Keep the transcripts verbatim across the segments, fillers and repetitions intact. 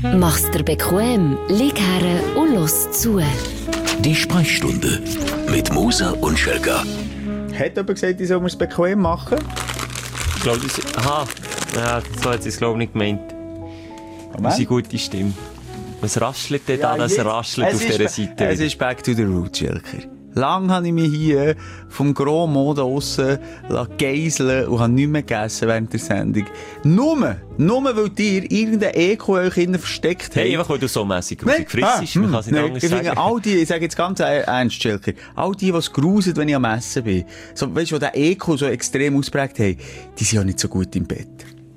Mach's dir bequem, lieg her und los zu. Die Sprechstunde mit Musa und Schelka. Hat jemand gesagt, ich soll mir es bequem machen? Ich glaube, das... Aha. Ja, so hat sie es, glaube ich, nicht gemeint. Unsere gute Stimme. Was raschelt denn da, das raschelt auf dieser Seite? Es ist back to the roots, Schelker. Lang habe ich mich hier vom Gros Mode aussen geiseln und habe nichts mehr gegessen während der Sendung. Nur, nur weil dir irgendein Eko euch innen versteckt hat. Hey, einfach weil du so mässig grusig frissest. Man kann es nicht nein, anders ich sagen. Finde, all die, ich sage jetzt ganz ernst, Schelker, all die, die es grusen, wenn ich am Essen bin, so, weißt du, die den Eko so extrem ausprägt haben, die sind ja nicht so gut im Bett.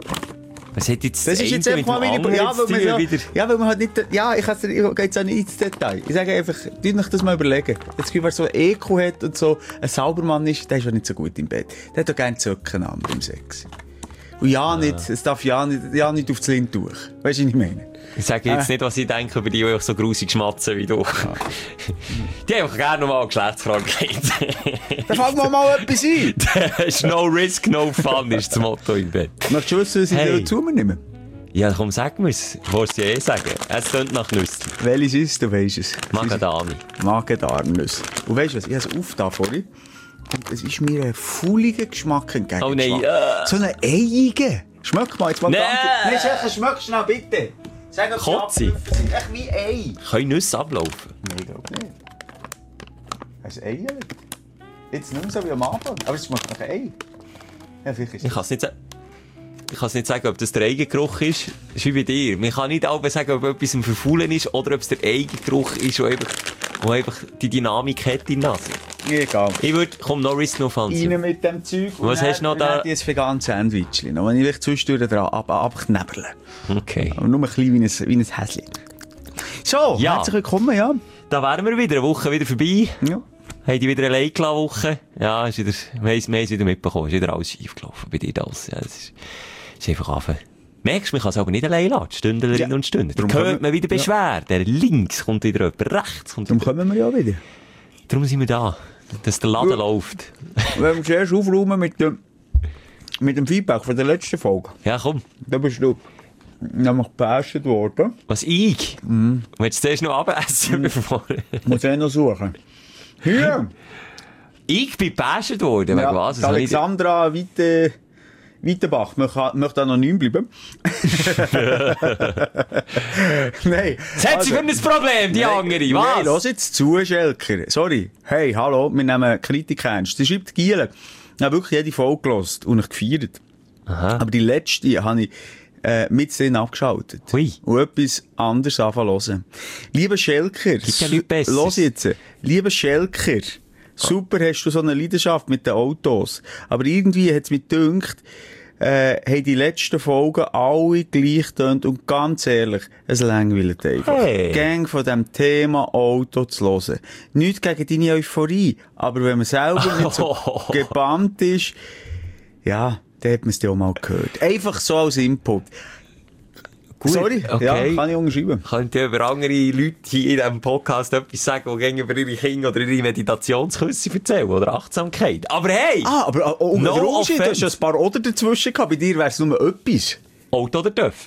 Was hat jetzt das ist jetzt einfach mal meine... Ja, weil man ja, wieder... ja, weil man halt nicht... Ja, ich, ich gehe jetzt auch nicht ins Detail. Ich sage einfach, tut euch das mal überlegen. Jetzt, wer so ein Eko hat und so ein Saubermann ist, der ist ja nicht so gut im Bett. Der hat doch gerne Zöcken an beim Sex. Und ja, nicht, es darf ja nicht, ja nicht aufs Lindtuch. Weißt du, was ich meine? Ich sage jetzt äh. nicht, was ich denke über die, die so grusig schmatzen wie du. Ja. Die haben einfach gerne nochmal eine Geschlechtskrankheit. Da fällt mir mal etwas ein. Das ist no risk, no fun, ist das Motto im Bett. Möchtest du wissen, was ich hey. zu mir nehme? Ja, komm, sag mir es. Du wolltest ja eh sagen. Es klingt nach Nüsse. Welches ist, du weisst es. Magadami. Magadamnüsse. Und weisst du was, ich habe es aufgetan vorhin. Und es ist mir ein fauliger Geschmack entgegengeschlagen. Oh nein. Uh. So eine eiige. Schmeck mal jetzt mal nee. ganz... Nein, Schelker, schmeck schnell, bitte. Sag, ob Kotze. Sie sind echt wie Ei. Können Nüsse ablaufen? Nein, ich glaube nicht. Hast du ein Ei? Jetzt nicht mehr so wie am Anfang. Aber es schmeckt nach Ei. Ja, vielleicht ist ich kann es nicht sagen. Ich kann nicht sagen, ob das der Eigengeruch ist. Das ist wie bei dir. Man kann nicht auch sagen, ob etwas im Verfaulen ist oder ob es der Eigengeruch ist, der einfach, der einfach die Dynamik hat in der Nase. Egal. Ich würde, komm, noch Riss noch fancy. Rein mit dem Zeug. Was hast du noch da? Ich habe vegan Sandwich. Noch wenn ich vielleicht zwischendurch dran ab, abknebeln. Okay. Aber nur ein bisschen wie ein, wie ein Häschen. So, ja. Herzlich willkommen, ja. Da wären wir wieder. Eine Woche wieder vorbei. Ja. Haben die wieder eine Leikla-Woche? Ja, ist wieder, wir haben es wieder mitbekommen. Ist wieder alles schief gelaufen bei dir. Das. Ja, das ist, ist einfach anfangen. Merkst du, man kann es aber nicht allein lassen. Stündlerinnen ja. und Stunden. Da hört man wieder Beschwerden. Ja. Links kommt wieder jemand, rechts kommt wieder. Darum kommen wir ja wieder. Darum sind wir da. Dass der Laden ja. läuft. Wenn wir zuerst aufräumen mit dem, mit dem Feedback von der letzten Folge. Ja, komm. Da bist du nämlich gebasht worden. Was, ich? Mhm. Willst du zuerst noch abessen, mhm. bevor... Ich muss eh noch suchen. Hier! Ich bin gebasht worden, ja, wegen was? Alexandra Weite... Weitenbach, möchte anonym bleiben. Nein. Was hat sie für ein Problem, die nein, andere? Was? Nein, lass jetzt zu, Schelker. Sorry. Hey, hallo, wir nehmen Kritik ernst. Sie schreibt Giele. Ich habe wirklich jede Folge gehört und ich gefeiert. Aha. Aber die letzte habe ich äh, mit drin abgeschaltet. Ui. Und etwas anderes anfangen zu hören. Lieber Schelker. Gibt ja nichts Besseres. Los jetzt. Lieber Schelker. Super, hast du so eine Leidenschaft mit den Autos. Aber irgendwie hat es mich gedacht, äh, haben die letzten Folgen alle gleich getönt und ganz ehrlich, es langweilt einfach. Hey. Gang von dem Thema Auto zu hören. Nichts gegen deine Euphorie, aber wenn man selber nicht so gebannt ist, ja, dann hat man es ja auch mal gehört. Einfach so als Input. Gut, sorry, okay. Ja, kann ich unterschreiben. Könnt ihr über andere Leute hier in diesem Podcast etwas sagen, die über ihre Kinder oder ihre Meditationsküsse erzählen oder Achtsamkeit? Aber hey! Ah, aber uh, no der Unterschied, du hast ja ein paar Oder dazwischen gehabt. Bei dir wäre es nur etwas. Auto oder Töff?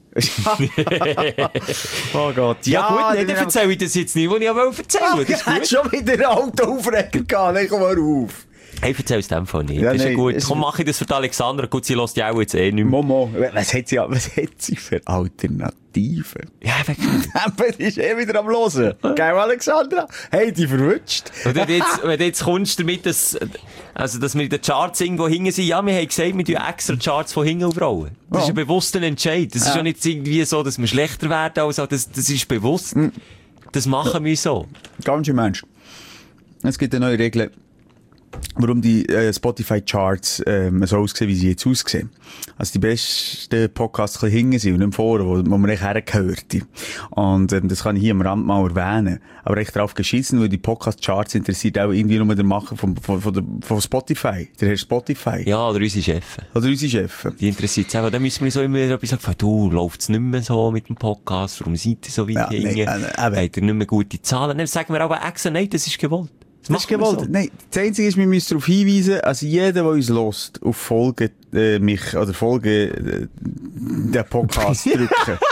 Oh Gott. Ja, ja gut, dann erzähle ich das jetzt nicht, was ich aber erzählen will. Ich hätte schon wieder einen Autoaufreger gehabt. Nein, komm mal auf. Hey, erzähl's dem von nicht. Ja, das ist nein, ja gut. Komm, mach ich das für die Alexandra. Gut, sie lässt ja auch jetzt eh nicht mehr. Momo, was hat sie, was hat sie für Alternativen? Ja, wirklich. Die ist eh wieder am Hören. Gell, Alexandra? Hey, die verwünscht. Wenn du jetzt, wenn du jetzt kommst damit, dass, also, dass wir in den Charts irgendwo hinten sind, ja, wir haben gesagt, wir tun extra Charts von hinten aufrollen. Das ja. ist ein bewusster Entscheid. Das ja. ist ja nicht irgendwie so, dass wir schlechter werden, also, das, das ist bewusst. Mhm. Das machen wir so. Ganz schön Mensch. Es gibt eine neue Regel, warum die äh, Spotify-Charts ähm, so aussehen, wie sie jetzt aussehen. Also die besten Podcasts ein bisschen hinten sind und nicht vorne, wo, wo man echt hergehört. Und ähm, das kann ich hier am Rand mal erwähnen. Aber echt drauf geschissen, weil die Podcast-Charts interessiert auch irgendwie nur den Macher von, von, von, der, von Spotify. Der Herr Spotify. Ja, oder unsere Chefs. Oder unsere Chefs. Die interessiert es auch. Dann müssen wir so immer etwas sagen, du, läuft's nicht mehr so mit dem Podcast, warum seid ihr so weit ja, hinten? Nee, äh, Habt ihr nicht mehr gute Zahlen? Dann sagen wir aber extra, nein, das ist gewollt. Das, das ist gewollt. So. Nein, das Einzige ist, wir müssen darauf hinweisen, also jeder, der uns hört, auf Folge, äh, mich, oder Folge, äh, den Podcast drücken.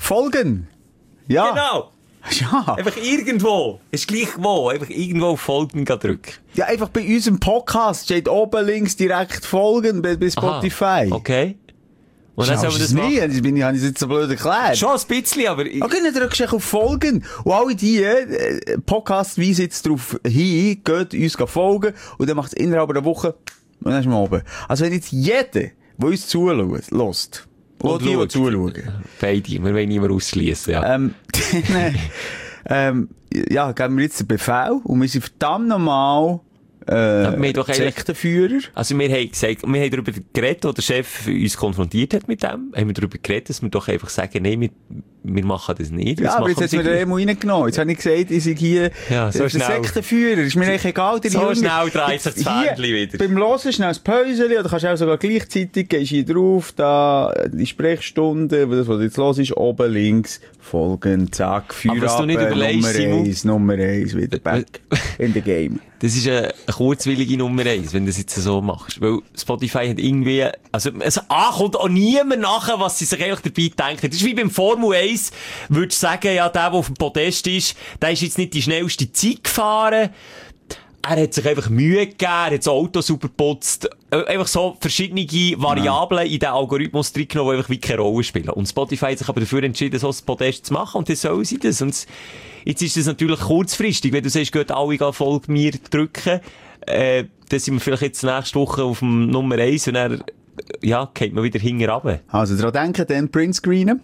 folgen. Ja. Genau. Ja. Einfach irgendwo. Ist gleich wo. Einfach irgendwo auf Folgen drücken. Ja, einfach bei unserem Podcast steht oben links direkt folgen bei, bei Spotify. Aha, okay. Und dann sollen wir das nie, machen. das bin ich, habe ich jetzt so blöd erklärt. Schon ein bisschen, aber... Ich... Okay, dann drückst du auf folgen. Und alle die, äh, Podcast weisen jetzt darauf hin, geht uns folgen und dann macht es innerhalb einer Woche und dann ist man oben. Also wenn jetzt jeder, der uns zuhört, lässt, und die, die zuschauen. Beide, wir wollen niemanden ausschliessen, ja. Ähm, dann, ähm, ja, geben wir jetzt den Befehl und wir sind verdammt normal, äh, wir doch Sektenführer. Also wir haben gesagt, wir haben darüber geredet, wo der Chef uns konfrontiert hat mit dem, haben wir darüber geredet, dass wir doch einfach sagen, nein, wir, wir machen das nicht. Ja, aber jetzt hat es mir den Emo reingenommen. Jetzt habe ich gesagt, ich sei hier ja, so der schnell. Sektenführer. Ist mir eigentlich egal. Der so Junge. Schnell dreht sich das Fähnchen wieder. Beim Hören schnell ein Päuschen, oder kannst du auch sogar gleichzeitig, gehst hier drauf, da, die Sprechstunde, das, was jetzt los ist, oben links, folgen, zack, Feuer aber was du nicht überlegst, Nummer Simon, eins, Nummer eins, wieder back in the game. Das ist eine, eine kurzwillige Nummer eins, wenn du das jetzt so machst. Weil Spotify hat irgendwie, also, also A, kommt auch niemand nachher, was sie sich eigentlich dabei denken. Das ist wie beim Formel eins, würdest du sagen, ja, der, der auf dem Podest ist, der ist jetzt nicht die schnellste Zeit gefahren. Er hat sich einfach Mühe gegeben, er hat das Auto super geputzt. Einfach so verschiedene Variablen ja. in den Algorithmus drin genommen, die einfach wie keine Rolle spielen. Und Spotify hat sich aber dafür entschieden, so ein Podest zu machen, und dann sollen sie das. Und jetzt ist das natürlich kurzfristig, wenn du sagst, geht alle Folge mir drücken, äh, dann sind wir vielleicht jetzt nächste Woche auf dem Nummer eins und dann, ja, geht man wieder hinten runter. Also, daran denken, dann Printscreenen.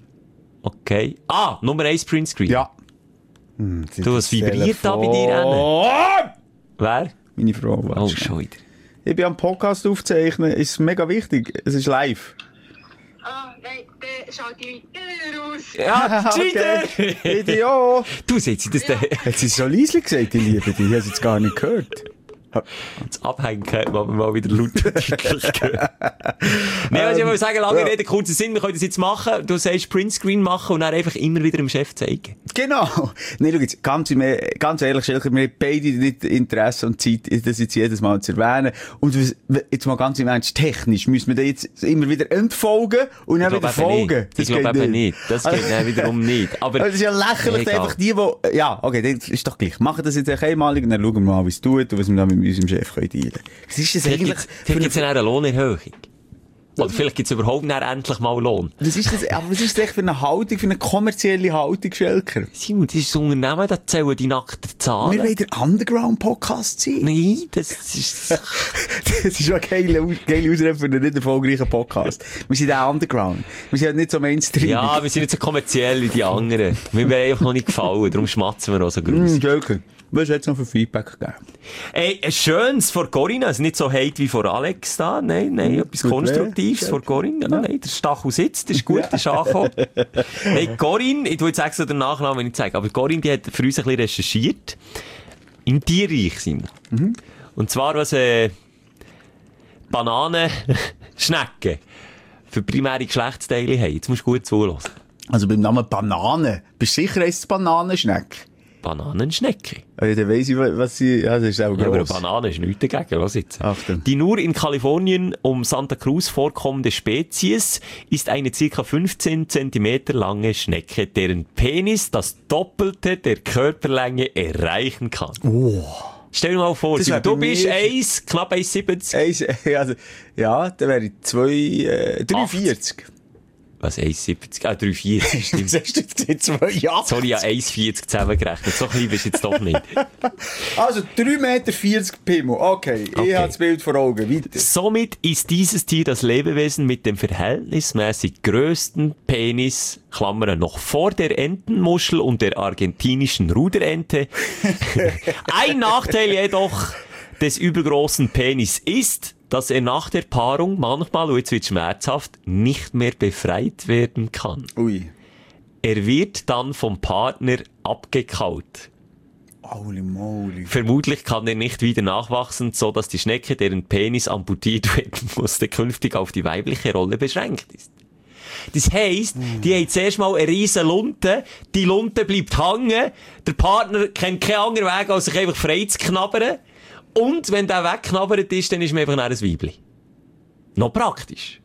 Okay. Ah, Nummer eins Printscreen. Ja. Hm, du, was vibriert da bei dir, Anne? Wer? Meine Frau. Oh, schon wieder. Ich bin am Podcast aufzeichnen, ist mega wichtig. Es ist live. Ah, nein, dann schaut die wieder raus. Ja, okay. Video. Du, seht ihr das ja. da? Hat sie so leise gesagt, ich liebe dich? Ich habe es jetzt gar nicht gehört. Das Abhängen hat man mal wieder laut deutlich gehört. Nein, was ich wollte sagen, lange ja. Rede, kurzer Sinn, wir können das jetzt machen. Du sagst Printscreen machen und dann einfach immer wieder dem Chef zeigen. Genau. Nein, schau jetzt, ganz, ganz ehrlich, Schelker, wir haben beide nicht Interesse und Zeit, das jetzt jedes Mal zu erwähnen. Und jetzt mal ganz im Ernst, technisch müssen wir da jetzt immer wieder entfolgen und dann wieder folgen. Das ich glaube eben nicht. Das geht dann wiederum nicht. Aber das ist ja lächerlich, egal. Einfach die, die, ja, okay, das ist doch gleich. Machen das jetzt einmalig und dann schauen wir mal, wie es tut und was wir dann mit unserem Chef dealen können. Was ist das vielleicht eigentlich? Vielleicht gibt es eine Lohnerhöhung. Oder vielleicht gibt es überhaupt nicht endlich mal Lohn. Was ist das, aber was ist das echt für eine Haltung, für eine kommerzielle Haltung, Schelker? Simon, das ist das Unternehmen, das zählen die nackten Zahlen. Wir wollen der Underground-Podcast sein. Nein, das ist... das ist schon eine geile, geile Ausrede für einen nicht erfolgreichen Podcast. Wir sind auch Underground. Wir sind nicht so Mainstream. Ja, wir sind nicht so kommerziell wie die anderen. Wir werden einfach noch nicht gefallen, darum schmatzen wir auch so groß. Mm, Schelker, was hat es noch für Feedback gegeben? Ey, ein schönes vor Corinna, also nicht so hate wie vor Alex da, nein, nein, mm, etwas Konstruktives vor Corinna, ja. Nein, der Stachel sitzt, das ist gut, das ist angekommen. Hey, Corinne, ich tu jetzt extra den Nachnamen nicht sagen, aber Corinne, die hat für uns ein bisschen recherchiert, im Tierreich sind wir. Mhm. Und zwar, was, äh, Bananenschnecken für primäre Geschlechtsteile haben. Jetzt musst du gut zuhören. Also beim Namen Banane, bist du sicher, heisst es Bananenschneck? Bananenschnecke. Also, dann weiss ich, was sie, ja, das ist auch gross. Ja, aber eine Banane ist nichts dagegen, was jetzt? Achtung. Die nur in Kalifornien um Santa Cruz vorkommende Spezies ist eine ca. fünfzehn Zentimeter lange Schnecke, deren Penis das Doppelte der Körperlänge erreichen kann. Oh. Stell dir mal vor, Simon, du bist eins, knapp eins Komma siebzig. Also, ja, dann wäre ich zwei, äh, drei Komma vierzig. Was, eins Komma siebzig? Ah, drei Komma vierzig, stimmt. Was hast du jetzt gesagt? zwei Komma achtzig? Sorry, ja, eins Komma vierzig zusammengerechnet. So klein bist du jetzt doch nicht. Also, drei Komma vierzig Meter Pimmel. Okay, okay. Ich habe das Bild vor Augen. Weiter. Somit ist dieses Tier das Lebewesen mit dem verhältnismäßig größten Penis, Klammern, noch vor der Entenmuschel und der argentinischen Ruderente. Ein Nachteil jedoch des übergroßen Penis ist, dass er nach der Paarung manchmal, und jetzt wird schmerzhaft, nicht mehr befreit werden kann. Ui. Er wird dann vom Partner abgekaut. Holy moly. Vermutlich kann er nicht wieder nachwachsen, so dass die Schnecke, deren Penis amputiert werden musste, künftig auf die weibliche Rolle beschränkt ist. Das heisst, mm. die haben zuerst mal eine riesen Lunte, die Lunte bleibt hängen, der Partner kennt keinen anderen Weg, als sich einfach frei zu knabbern. Und wenn der wegknabbert ist, dann ist man einfach ein Weibli. Noch praktisch.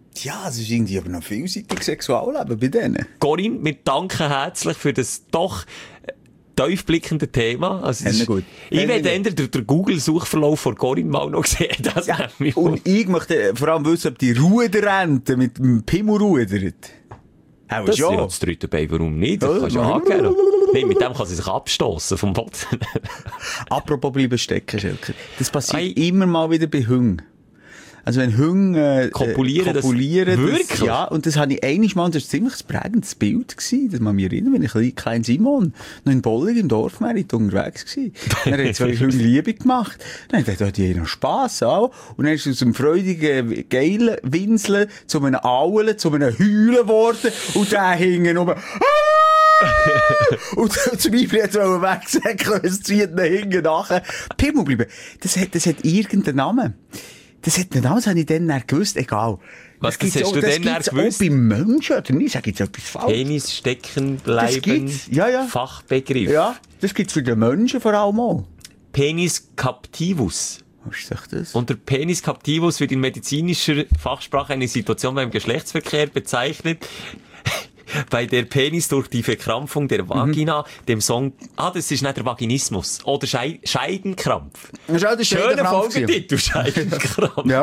Ja, es ist irgendwie aber noch vielseitig Sexualleben bei denen. Corinne, wir danken herzlich für das doch tiefblickende Thema. Also Hände ist, gut. ich Hände werde ändern durch den Google-Suchverlauf von Corinne mal noch sehen. Das Ja, mich und ich möchte vor allem wissen, ob die Ruderrente mit dem Pimmel rudert. Auch das ist ja schon. das dritte Bein, warum nicht? Das Ja. kannst du ja angeben. Nein, mit dem kann sie sich abstossen vom Boden. Apropos bleiben stecken, Schelker. Das passiert Ei. immer mal wieder bei Hunden. Also wenn Hunde äh, Kopulieren, das- kopulieren, das, wirklich? ja, und das habe ich einiges Mal, das war ziemlich ein prägendes Bild gewesen, das man mich erinnern, wenn ich ein klein Simon noch in Bollig im Dorfmerit unterwegs war. Dann hat zwei Hunde Liebe gemacht. Dann hat die noch Spass auch. Und dann ist es aus einem freudigen, geilen Winseln zu einem Aulen, zu einem Heulen geworden. Und der hing um. Und zum Beispiel hat er wegsäckeln, es zieht ihn hinten nachher. Pimmel bleiben. Das hat, das hat irgendeinen Namen. Das hat einen Namen, das habe ich dann nicht gewusst, egal. Was, das gibt's hast auch, du das dann gibt's gewusst? auch bei Menschen, oder nicht? Sag ich jetzt etwas falsch? Penis stecken Das bleiben. gibt's. Ja, ja. Fachbegriff. Ja, das gibt's für den Menschen vor allem auch. Penis captivus. Was ist doch das? Unter Penis captivus wird in medizinischer Fachsprache eine Situation beim Geschlechtsverkehr bezeichnet, bei der Penis durch die Verkrampfung der Vagina dem Song, ah, das ist nicht der Vaginismus, oder Schei Scheidenkrampf. Schau, das ist Schöner Scheidenkrampf gewesen. Folgetitel, Scheidenkrampf. Ja.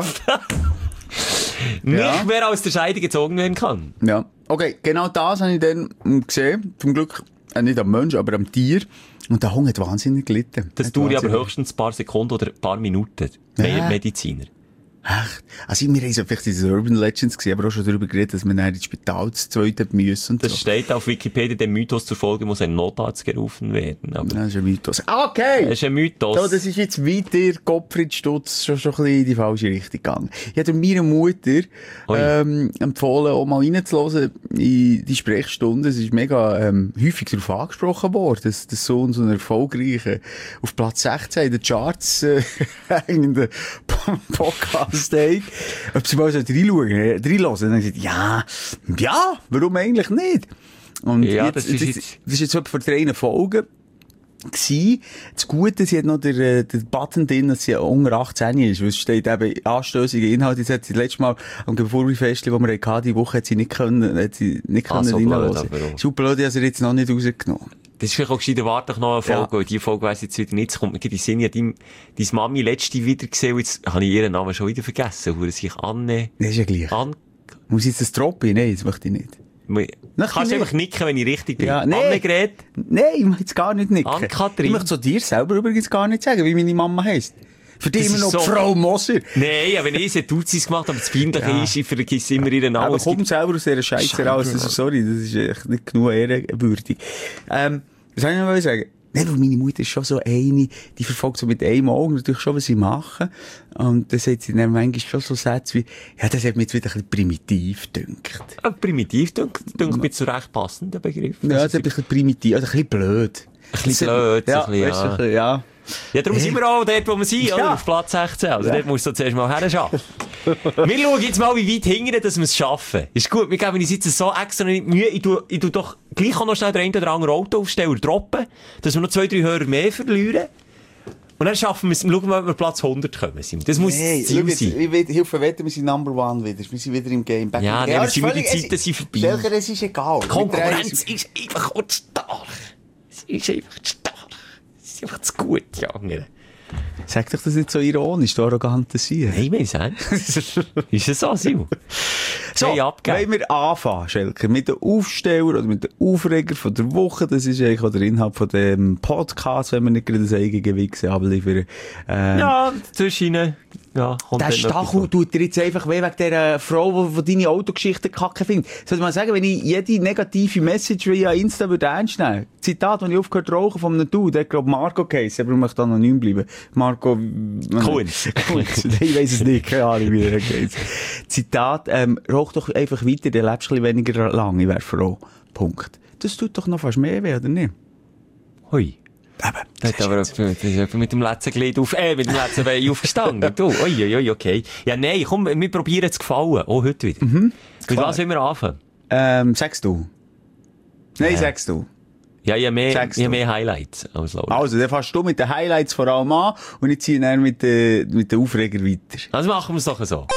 Nicht Ja. mehr aus der Scheide gezogen werden kann. Ja. Okay, genau das habe ich dann gesehen. Zum Glück äh, nicht am Mensch, aber am Tier. Und der Hund hat wahnsinnig gelitten. Das Hat dauert aber wahnsinnig- höchstens ein paar Sekunden oder ein paar Minuten. Ja. Mediziner. Echt? Also, wir haben so vielleicht diese Urban Legends gesehen, aber auch schon darüber geredet, dass man dann ins Spital zu zweit hat müssen und Das so. steht auf Wikipedia, dem Mythos zur Folge muss ein Notarzt gerufen werden. Aber Das ist ein Mythos. Okay! das ist ein Mythos. So, das ist jetzt weiter Gottfried Stutz schon, schon ein bisschen in die falsche Richtung gegangen. Ich habe meiner Mutter Ui. ähm, empfohlen, auch mal reinzuhören in die Sprechstunde. Es ist mega ähm, häufig darauf angesprochen worden, dass das so so ein erfolgreicher auf Platz sechzehn in den Charts äh, hängenden Podcast hat. Ob sie mal so reinschauen, äh, reinhören. Und dann habe ich gesagt, ja, ja, warum eigentlich nicht? Und Ja, jetzt, das ist das, jetzt- das ist jetzt etwa vor drei Folgen gsi. Das Gute, sie hat noch den, äh, den Button drin, dass sie unter achtzehn ist, weil es steht eben anstößige Inhalte. Jetzt hat sie das letzte Mal am Geburtstagsfest, das wir hatten, die Woche hat sie nicht können, hat sie nicht Ah, können so blöd, reinhören. aber auch. Super blöd, ich habe sie jetzt noch nicht rausgenommen. Das ist vielleicht auch gescheiter, warte ich noch eine Folge, Ja. weil die Folge weiss jetzt wieder nicht, es kommt mir gerade in den Sinn, ich habe deine, deine Mami letzte wieder gesehen, und jetzt habe ich ihren Namen schon wieder vergessen, wo er sich Anne, Das ist ja gleich. an, Muss ich jetzt das droppen? Nein, das möchte ich nicht. kannst du nicht. einfach nicken, wenn ich richtig bin. Ja, nee. Annegret, Nein, ich möchte jetzt gar nicht nicken. Ann-Kathrin. Ich möchte so dir selber übrigens gar nicht sagen, wie meine Mama heisst. Für die Das immer ist noch so- Frau Moser. nein, aber ich habe Duzis gemacht, aber das Peinliche Ja. ist, ich vergesse immer ihren Namen. Aber Es gibt- komm selber aus dieser Scheiße Scheiße, raus. Das ist, sorry, das ist echt nicht genug ehrenwürdig. Ähm, was soll ich noch sagen? Nein, weil meine Mutter ist schon so eine, die verfolgt so mit einem Auge natürlich schon, was sie machen. Und dann sagt sie dann manchmal schon so Sätze wie, ja, das hat mir jetzt wieder ein bisschen primitiv gedünkt. Ah, primitiv, denke ich, mir zu recht passender Begriff. Ja, das ist ein bisschen primitiv, also ein bisschen blöd. Ein bisschen blöd, ja, so ein bisschen, weißt du, ja. ein bisschen, ja. Ja, darum sind wir auch dort, wo wir sind, Ja. oder? Auf Platz sechzehn. Also Ja. dort musst du zuerst mal herschaffen. Wir schauen jetzt mal, wie weit hingern, dass wir es schaffen. Ist gut, wir geben uns jetzt so extra nicht Mühe. Ich tu, ich tu doch gleich auch noch schnell den einen oder anderen Autoaufsteller droppen, dass wir noch zwei, drei Hörer mehr verlieren. Und dann schaffen wir es, schauen wir mal, ob wir Platz hundert kommen. Das muss Hey, das Ziel schau jetzt, sein. ich will, Hilfe wetten, wir sind Number One wieder. Wir sind wieder im Game. Back Ja, in the nee, Game. aber es sind ist wir die völlig- Zeiten es- sind vorbei. Schelker, es ist egal. Konkurrenz ist einfach auch zu stark. Es ist einfach zu stark. Es ist einfach zu gut, ja. Sag doch das nicht so ironisch, du arroganter Sieg. Nein, wir sind Ist es so, Simon? So, Hey, abgeben. wollen wir anfangen, Schelker, mit dem Aufsteller oder mit dem Aufreger von der Woche. Das ist eigentlich auch der Inhalt von dem Podcast, wenn wir nicht gerade das eigene Wichsen abliefern. Ähm, Ja, zwischen ja, kommt Der dann noch Stachel etwas tut dir jetzt einfach weh wegen dieser Frau, die deine Autogeschichte kacke findet. Soll ich mal sagen, wenn ich jede negative Message via Insta würde ernst nehmen? Zitat, wenn ich aufgehört zu rauchen von einem Dude, der glaubt Marco geheißen, aber ich möchte anonym bleiben. Marco... Kunz. Kunz. Ich weiss es nicht, keine Ahnung, wie der geht. Zitat, ähm, rauch doch einfach weiter, dann lebst du ein bisschen weniger lang, ich wäre froh. Punkt. Das tut doch noch fast mehr weh, oder nicht? Hui. Eben. Da hat aber jemand, da ist jemand mit dem letzten Glied auf, äh, mit dem letzten Bein aufgestanden. Du, ui, ui, ui, okay. Ja, nein, komm, wir probieren es gefallen. Auch heute wieder. Mhm. Mit was wollen wir anfangen? Ähm, sagst du? Nein, Äh. sagst du. Ja, ich habe mehr, Sagst ich habe du. mehr Highlights als Laura. Also, dann fährst du mit den Highlights vor allem an und ich ziehe dann mit den, mit den Aufreger weiter. Also machen wir es doch so.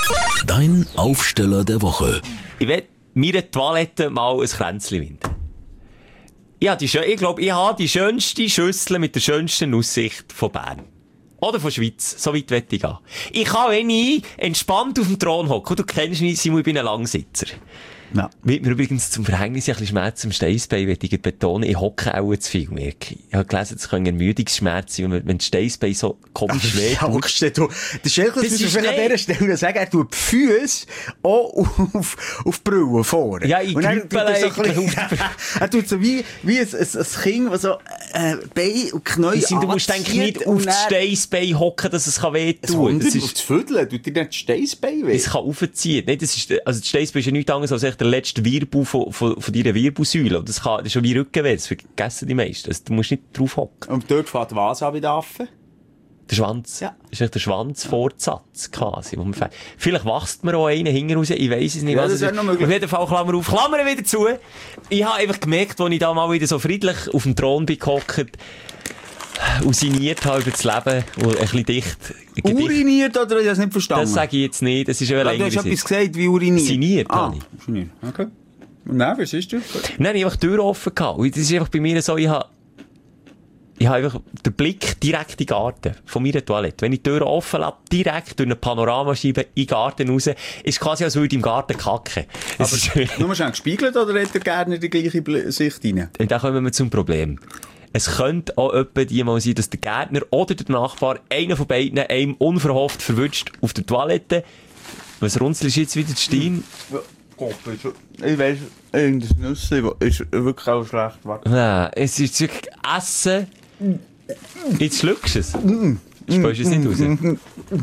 Dein Aufsteller der Woche. Ich will meiner Toilette mal ein Kränzchen winden. Ja, die, ich glaube, ich habe die schönste Schüssel mit der schönsten Aussicht von Bern. Oder von Schweiz. So weit will ich gehen. Ich kann, wenn ich entspannt auf dem Thron hocke, du kennst mich, Simon, ich bin ein Langsitzer. Ja. Wird mir übrigens zum Verhängnis ein bisschen Schmerz im Steißbein, will ich betonen. Ich hocke auch zu viel, merke ich. Ich habe gelesen, es können Ermüdungsschmerzen sein, wenn das Steißbein so komisch schwer ja, hockst du, das Schelke, das muss man an dieser Stelle sagen, er tut die Füße auch auf, auf die Brille vorne. Ja, ich grüppel eigentlich. Er tut so wie, wie ein, ein, ein Kind, das so, äh, Bein und Knie Du musst eigentlich nicht auf das Steißbein hocken, dass es weh tun kann. Das ist auf das Viertel, tut dir nicht das Steißbein weh? Es kann aufziehen. Nein, das ist, also das Steißbein ist ja nichts anderes als echt der letzte Wirbel von, von, von deiner Wirbelsäule. Und das, kann, das ist schon wie Rückenweh, das vergessen die meisten. Also, du musst nicht drauf hocken. Und dort fährt was an bei den Affen? Der Schwanz. Ja. Das ist echt der Schwanzfortsatz quasi. Wo man fährt. Vielleicht wächst mir auch einen hinten raus, ich weiss es nicht. Ja, was das es wäre noch möglich. Auf jeden Fall, Klammer auf, Klammern wieder zu. Ich habe einfach gemerkt, als ich da mal wieder so friedlich auf dem Thron bin gehockt, usiniert habe über das Leben und ein bisschen dicht. Uriniert oder hast du das nicht verstanden? Das sage ich jetzt nicht, das ist ja eine ja, du längere hast etwas Sitzung. gesagt wie uriniert. Siniert, ah, habe ich. Siniert, okay. Nein, was ist das? Nein, ich habe einfach die Tür offen gehabt. Und das ist einfach bei mir so, ich habe, ich habe einfach den Blick direkt in den Garten von meiner Toilette. Wenn ich die Tür offen lasse, direkt durch eine Panoramascheibe in den Garten raus, ist quasi, als würde ich im Garten kacken. Aber nur schon gespiegelt oder hat er gerne die gleiche Bl- Sicht rein? Und dann kommen wir zum Problem. Es könnte auch etwa die mal sein, dass der Gärtner oder der Nachbar, einer von beiden, einem unverhofft verwünscht auf der Toilette. Was runzelst jetzt wieder stehen? Ja, Gott, ich weiss, irgendein Nüssli ist wirklich auch schlecht. Warte. Nein, es ist wirklich Essen. Jetzt schluckst du es. Spürst du es nicht raus?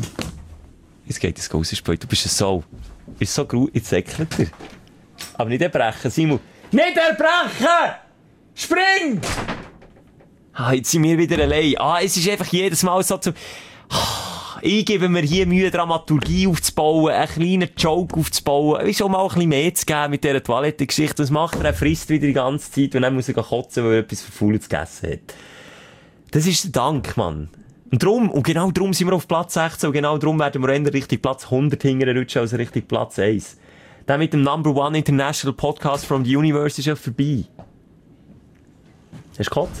Jetzt geht es raus, Spür. Du bist ein Sau. Du bist so grau, jetzt säckelt er. Aber nicht erbrechen, Simon. Nicht erbrechen! Spring! Ah, jetzt sind wir wieder allein. Ah, es ist einfach jedes Mal so zum... Ah, ich gebe mir hier Mühe, Dramaturgie aufzubauen, einen kleinen Joke aufzubauen, ist auch mal ein bisschen mehr zu geben mit dieser Toilettengeschichte. Was macht er? Er frisst wieder die ganze Zeit und dann muss er kotzen, weil er etwas Verfaulendes gegessen hat. Das ist der Dank, Mann. Und drum, und genau darum sind wir auf Platz sechzehn und genau darum werden wir eher Richtung Platz hundert hinterrutschen als Richtung Platz eins. Der mit dem Number One International Podcast from the Universe ist ja vorbei. Hast du gekotzt?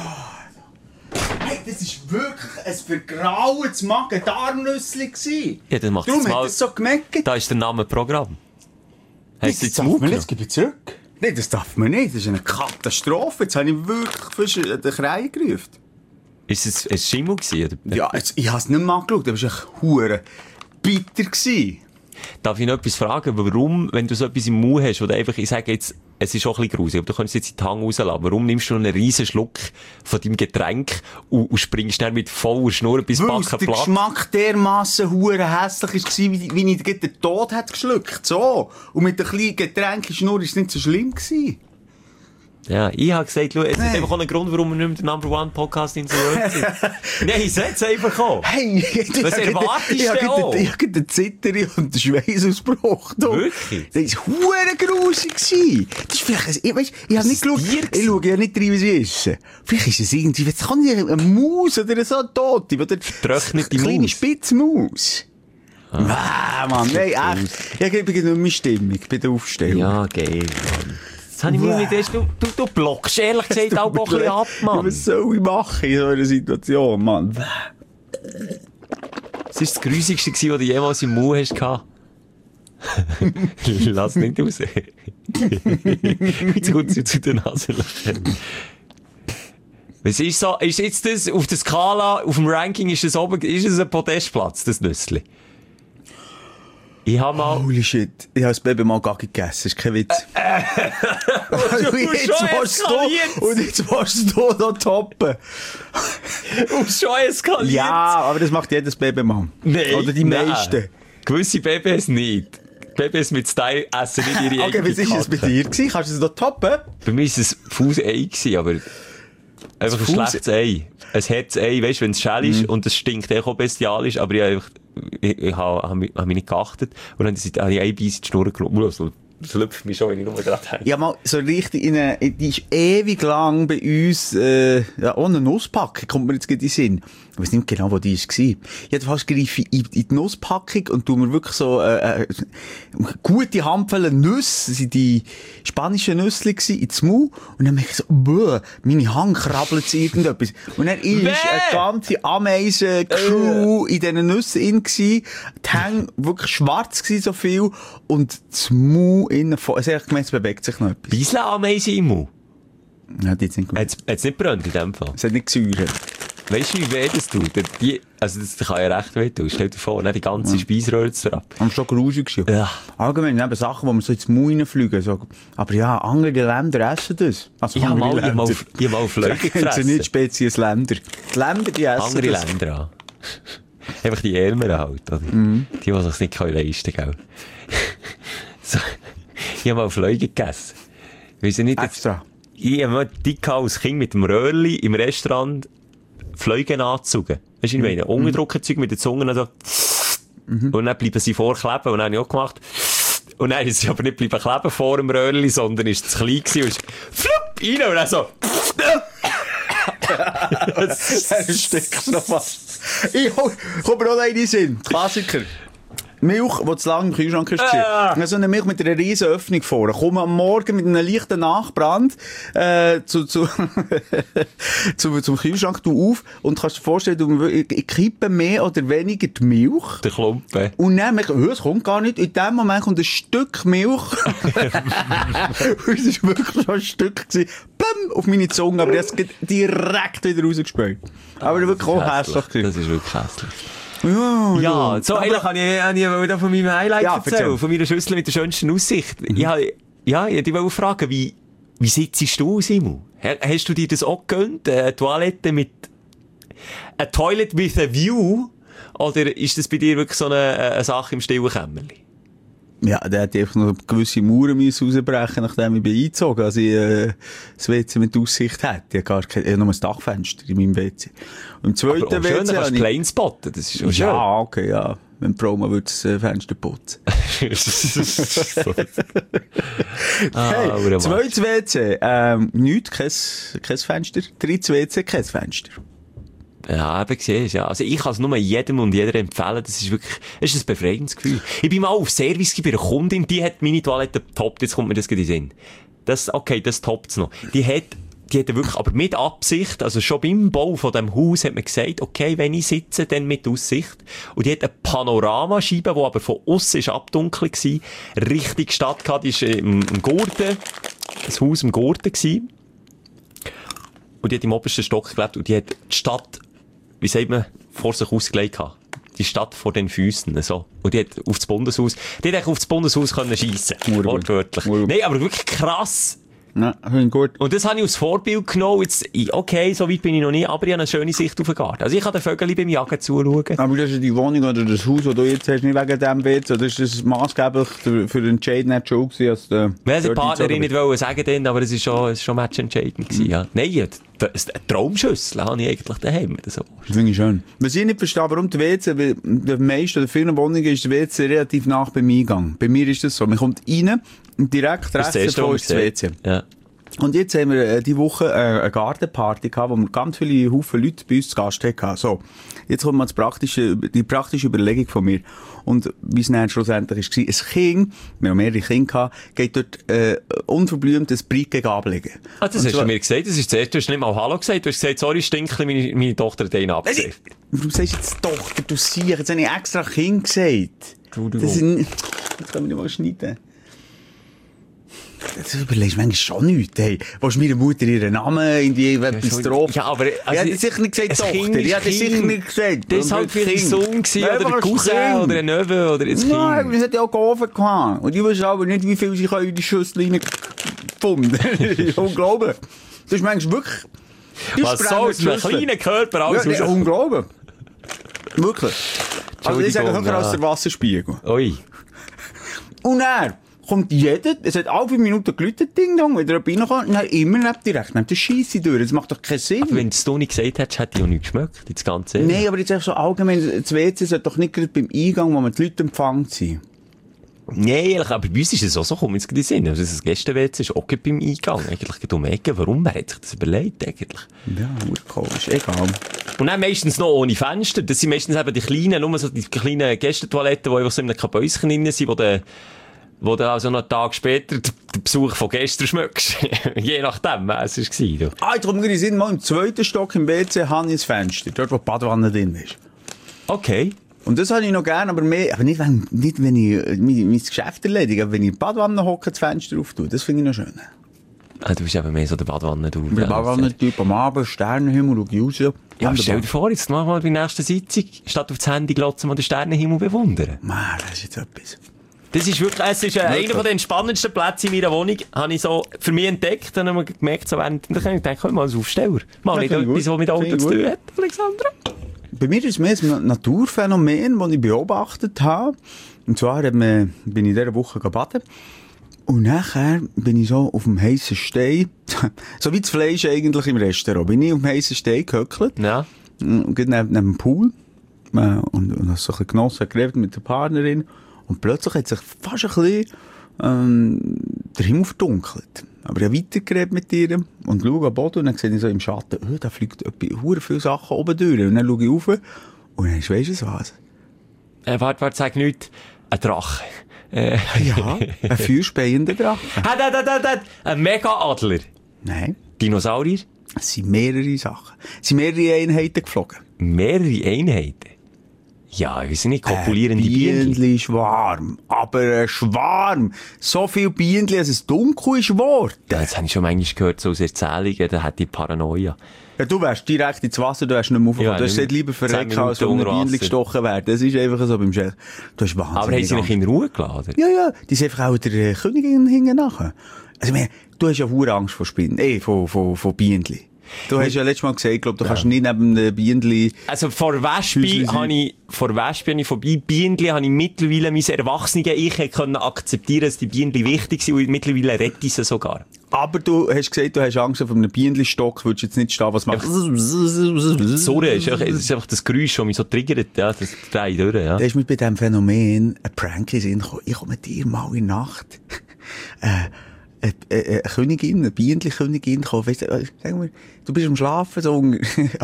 Hey, das war wirklich ein vergrauendes Magen-Darm-Nüssli. Ja, dann macht Darum es hat mal... es so gemerkt. Da ist der Name Programm. Hast du Das jetzt darf man Mut nicht, das gebe ich zurück. Nein, das darf man nicht. Das ist eine Katastrophe. Jetzt habe ich wirklich fast den Krei gerufen. Ist es ein Schimmel gewesen? Oder? Ja, jetzt, ich habe es nicht mal angeschaut. Das war echt hure bitter gewesen. Darf ich noch etwas fragen? Warum, wenn du so etwas im Mund hast, oder einfach, ich sage jetzt, es ist auch ein bisschen gruselig, aber du kannst jetzt in die Hang rauslassen. Warum nimmst du einen riesen Schluck von deinem Getränk und, und springst dann mit voller Schnur bis Weil Backen der platt? Geschmack dermassen hure hässlich war, wie, wie ich den Tod hätte geschluckt. So. Und mit einem kleinen Getränkeschnur war es nicht so schlimm gewesen. Ja, ich habe gesagt, schau, es Nein. ist einfach auch ein Grund, warum wir nicht mehr der Number One Podcast in so sind. Nein, setz einfach an. Hey, Was erwartest ich du denn auch? Ich hatte den Zitteri und den Schweißausbruch. Du. Wirklich? Das war hure grusig gewesen. Das ist vielleicht, ein- ich weiss, ich habe nicht ein geschaut, Tier ich schaue ja nicht rein, wie sie essen. Vielleicht ist es irgendwie, jetzt kann ich eine Maus oder so eine Tote, oder Vertrocknete eine kleine Maus. Spitzmaus. Ah, Mann, nein, echt. Ich gebe nur meine Stimmung bei der Aufstellung. Ja, geil, Mann. Das habe ich mir nicht erst... Du, du, du blockst ehrlich gesagt auch ein bisschen ab, Mann. Was soll ich machen in so einer Situation, Mann? Das war das Grusigste, was du jemals im Mund hast. Lass nicht raus. Jetzt kommt sie zu der Nase. Was ist so, ist jetzt das, auf der Skala, auf dem Ranking, ist das oben, ist es ein Podestplatz, das Nüssli? Ich hab mal... Holy shit, ich habe das Baby mal gar nicht gegessen, das ist kein Witz. und, jetzt schon willst du, und jetzt willst du noch toppen. Und schon eskaliert. Ja, aber das macht jedes Baby mal. Nein, Oder die nein. meisten. Gewisse Babys nicht. Babys mit Style essen nicht ihre Okay, eigene was war es bei Kacke. dir gewesen? Kannst du es noch toppen? Bei mir war es ein faules Ei gewesen, aber einfach ein Faules- schlechtes Ei. Ein Herz-Ei, weißt du, wenn es schäl ist und es stinkt auch bestialisch, aber ich habe einfach, ich, ich habe, habe mich, habe mich nicht geachtet und dann habe ich ein Bein in die Schnur genommen. Also, das lüpft mich schon, wenn ich nur dran denke. Ja, mal so richtig in eine, die ist ewig lang bei uns, äh, ja, ohne Nusspackung, kommt mir jetzt gerade in den Sinn. Ich weiss nicht genau, wo die war. Jedenfalls greife ich in, in die Nusspackung und tu mir wirklich so, äh, äh gute Handvoll Nüsse, das waren die spanischen Nüsse gewesen, ins Maul. Und dann merke ich so, bäh, meine Hand krabbelt zu irgendetwas. Und dann ist eine ganze Ameisen-Crew in diesen Nüssen in gewesen. Die Hänge wirklich schwarz gewesen, so viel. Und das Maul innen voll. Also ich gemeint, es bewegt sich noch etwas. Bisschen Ameisen im Maul? Ja, die hat es nicht gut. Hat es nicht brennt in dem Fall? Es hat nicht gesäuert. Weißt du, wie weh das tut? Die, also, das kann ja recht weh tun. Stell dir vor, ne, die ganze ja. Speiseröhre ab. Am schon grusig gewesen. Ja. Allgemein, eben Sachen, wo man so ins Maul reinfliegen. So. Aber ja, andere Länder essen das. Also ich habe mal, Länder. mal, ich mal Flöge gefressen. Das sind nicht spezielles Länder. Die Länder, die essen andere das. Länder, ja. Einfach die Ärmeren halt, oder? Mhm. Die, die sich nicht leisten können, gell? So. Ich habe mal Flöge gegessen. Weiss ich nicht, Extra. Ich habe mal dick als Kind mit dem Röhrli im Restaurant Flöge anzugen. Weißt du, ich meine, Unterdruckenzeug mit den Zungen, so. Mhm. Und dann bleiben sie vorkleben, und dann habe ich auch gemacht. Und dann ist sie aber nicht bleiben kleben vor dem Röhrli, sondern ist es klein gewesen und ist flupp rein und dann so. Das steckt noch was. Ich komme noch einen in den Sinn. Klassiker. Milch, die zu lange im Kühlschrank ist. Ah. So eine Milch mit einer riesen Öffnung vor. Komm am Morgen mit einem leichten Nachbrand äh, zu, zu, zu, zum Kühlschrank du auf und kannst dir vorstellen, du ich kippe mehr oder weniger die Milch. Der Klumpen. Und dann merke ich, oh, es kommt gar nicht. In dem Moment kommt ein Stück Milch. Und es war wirklich schon ein Stück gewesen. Bäm, auf meine Zunge, aber das geht direkt wieder rausgespült. Aber wirklich auch hässlich. Das ist wirklich hässlich. Ja, ja, ja. so eigentlich kann ich, kann ich von meinem Highlight ja, erzählen, erzähl. von meiner Schüssel mit der schönsten Aussicht. Mhm. Ich habe, ja, ich wollte fragen, wie, wie sitzt du, Simon? Hast du dir das auch gegönnt? Eine Toilette mit, a Toilet with a view? Oder ist das bei dir wirklich so eine, eine Sache im stillen Kämmerli? Ja, der hat einfach noch gewisse Mauern rausbrechen, nachdem ich bin eingezogen, als ich äh, das W C mit Aussicht hatte. Ich habe gar kein, ich habe nur ein Dachfenster in meinem W C. Und im zweiten aber auch W C... schön, dann kannst du Plane spotten, das ist schon schön. Ja, okay, ja. Wenn die Frau mal würde das äh, Fenster putzen. ah, hey, zweites W C, ähm, nichts, kein, kein Fenster. Drittes W C, kein Fenster. Ja, eben siehst, ja. Also ich kann es nur jedem und jeder empfehlen. Das ist wirklich, das ist ein befreiendes Gefühl. Ich bin mal auf Service bei einer Kundin, die hat meine Toilette getoppt. Jetzt kommt mir das gerade in den Sinn. Das, okay, das toppt's noch. Die hat, die hat wirklich, aber mit Absicht, also schon beim Bau von dem Haus hat man gesagt, okay, wenn ich sitze, dann mit Aussicht. Und die hat eine Panoramascheibe, die aber von aussen ist abdunkelt gewesen, richtig Stadt gehabt, die ist im, im Gurten, das Haus im Gurten gewesen. Und die hat im obersten Stock gelebt und die hat die Stadt, wie sagt man, vor sich ausgelegt gehabt. Die Stadt vor den Füßen, so. Und die hat auf das Bundeshaus, die hat auf das Bundeshaus können schiessen. Wortwörtlich. Nein, aber wirklich krass. Ja, gut. Und das habe ich als Vorbild genommen. Jetzt, okay, so weit bin ich noch nie, aber ich habe eine schöne Sicht auf den Garten. Also ich kann den Vögeln beim Jagen zuschauen. Aber das ist die Wohnung oder das Haus, das du jetzt hast, nicht wegen dem W C, oder ist das maßgeblich für den Entscheid nicht schon gewesen, als der... Wenn die Partnerin nicht wollte sagen dann, aber es ist schon, es ist schon matchentscheidend gewesen, mhm. ja. Nein, eine Traumschüssel habe ich eigentlich daheim. So. Das finde ich schön. Was ich nicht verstehe, warum der W C, bei den meisten oder vielen Wohnungen ist der W C relativ nah beim Eingang. Bei mir ist das so. Man kommt rein und direkt rechts davon ist das W C. Ja. Und jetzt haben wir äh, die Woche äh, eine Gartenparty gehabt, wo wir ganz viele Haufen Leute bei uns zu Gast hatten. So. Jetzt kommt mal das praktische, die praktische Überlegung von mir. Und wie es dann schlussendlich war, ein Kind, wir haben mehrere Kinder gehabt, geht dort äh, unverblümt ein Brike ablegen. Ah, das und hast zwar, du mir gesagt, das ist zuerst, du hast nicht mal Hallo gesagt, du hast gesagt, sorry, Stinkli, meine, meine Tochter hat einen abgesehen. Warum sagst du jetzt Tochter, du siehst, jetzt habe ich extra Kind gesagt. Das sind, das kann man nicht mal schneiden. Das überlegst du manchmal schon nichts, hey. Willst du meiner Mutter ihren Namen irgendwie etwas drauf? Ja, aber... Also, ich hätte sicher nicht gesagt Tochter, ich hätte sicher nicht gesagt. Das war halt für einen Sohn gewesen, oder ein Cousin, oder ein Neffe, oder ein Kind. Nein, das hat ja auch geholfen gehabt. Und ich weiß aber nicht, wie viel sie in die Schüssel reingefunden haben. Unglaublich. Das ist manchmal wirklich... Was so aus einem kleinen Körper alles ja, raus? Unglaublich. Wirklich. Also ich sage höher als der Wasserspiegel. Ui. Und er... kommt jeder, es hat alle fünf Minuten geläutet, Ding Dong, wieder reinkommt, und dann immer neben direkt, neben der Scheisse durch. Das macht doch keinen Sinn. Aber wenn du es nicht gesagt hättest, hätte ich auch nicht geschmeckt, das Ganze. Nein, aber jetzt einfach so allgemein, das W C sollte doch nicht gerade beim Eingang, wo man die Leute empfangen, sein. Nee, ehrlich, aber bei uns ist es auch so, komm jetzt gerade in den Sinn. Also das Gäste-W C ist auch gerade beim Eingang. Eigentlich geht um Ecke. Warum? Wer hat sich das überlegt, eigentlich? Ja, komisch, egal. Und dann meistens noch ohne Fenster. Das sind meistens eben die kleinen, nur so die kleinen Gästetoiletten, die einfach so in einem Kabäuschen drin sind, wo du, wo du also noch einen Tag später den Besuch von gestern schmeckst. Je nachdem, was es war. Ah, ich komme gerade in den Sinn, mal im zweiten Stock im W C habe ich ein Fenster. Dort, wo die Badewanne drin ist. Okay. Und das habe ich noch gerne, aber mehr, aber nicht, wenn, nicht, wenn ich äh, mein, mein Geschäft erledige, aber wenn ich in die Badewanne hocke, das Fenster auftue, das finde ich noch schön. Ah, du bist eben mehr so der Badewanne-Typ. Der Badewanne-Typ am Abend, Sternenhimmel, schau ich raus. Ja, stell dir vor, jetzt mach mal bei der nächsten Sitzung, statt auf das Handy glotzen, mal den Sternenhimmel bewundern. Man, das ist jetzt etwas. Das ist wirklich, es ist äh, einer von den spannendsten Plätze in meiner Wohnung, habe ich so für mich entdeckt, und dann habe ich gemerkt, so während, dann habe ich gedacht, komm mal als Aufsteller. Mal Ja, nicht finde ich etwas, gut. was mit Auto Finde ich zu gut. tun hat, Alexandra. Bei mir ist es mehr ein Naturphänomen, das ich beobachtet habe. Und zwar hat man, bin ich in dieser Woche baden. Und nachher bin ich so auf dem heissen Stein, so wie das Fleisch eigentlich im Restaurant, bin ich auf dem heissen Stein gehöckelt. Ja. Und geht neben, neben dem Pool. Und, und das so ein bisschen genossen, geredet mit der Partnerin. Und plötzlich hat sich fast ein bisschen, ähm, der Himmel verdunkelt. Aber ich habe weitergeredet mit ihr und schaue am Boden und dann sehe ich so im Schatten, oh, da fliegt hure viele Sachen oben durch. Und dann schaue ich rauf und dann ist, weisst du was? Äh, warte, warte, sag nicht. Ein Drache. Äh. Ja, ein feuerspeiender Drache. Hat, hat, hat, hat, hat. Ein Mega-Adler. Nein, Dinosaurier. es sind mehrere Sachen. Es sind mehrere Einheiten geflogen. Mehrere Einheiten. Ja, wir sind nicht kopulierende Bienen. Bienen ist warm, aber ein Schwarm. So viel Bienen, dass es dunkel ist geworden. Ja, das habe ich schon manchmal gehört, so aus Erzählungen, da hat die Paranoia. Ja, du wärst direkt ins Wasser, du wärst nicht mehr aufgekommen. Ja, du hast nicht gesagt, lieber zehn verrecken, als Minuten von einem unter Bienen Wasser. gestochen werden. Das ist einfach so beim Schell. Du hast wahnsinnig Aber haben sie mich in Ruhe geladen? Ja, ja, die sind einfach auch der äh, Königin hinten nachher. Also, ich meine, du hast ja hure Angst vor Spinnen, eh, von, von, von Bienen. Du hast ja letztes Mal gesagt, glaub, du kannst nicht neben den Bienen. Also, vor Wespe habe ich, vor Wespe habe ich vorbei. Bienen habe ich mittlerweile mein erwachsene Ich können akzeptieren, dass die Bienen wichtig sind, und mittlerweile rette ich sie sogar. Aber du hast gesagt, du hast Angst vor einem Bienenstock, würdest jetzt nicht stehen, was macht. Sorry, es ist einfach, es ist einfach das Geräusch, das mich so triggert, ja, das dreht durch, ja. Da ist mir bei diesem Phänomen ein Prank in den Sinn gekommen. Ich komme mit dir mal in der Nacht, äh, eine, eine, eine Königin, eine Bienenli-Königin kommen, weißt du, sagen wir, du bist am Schlafen, so ein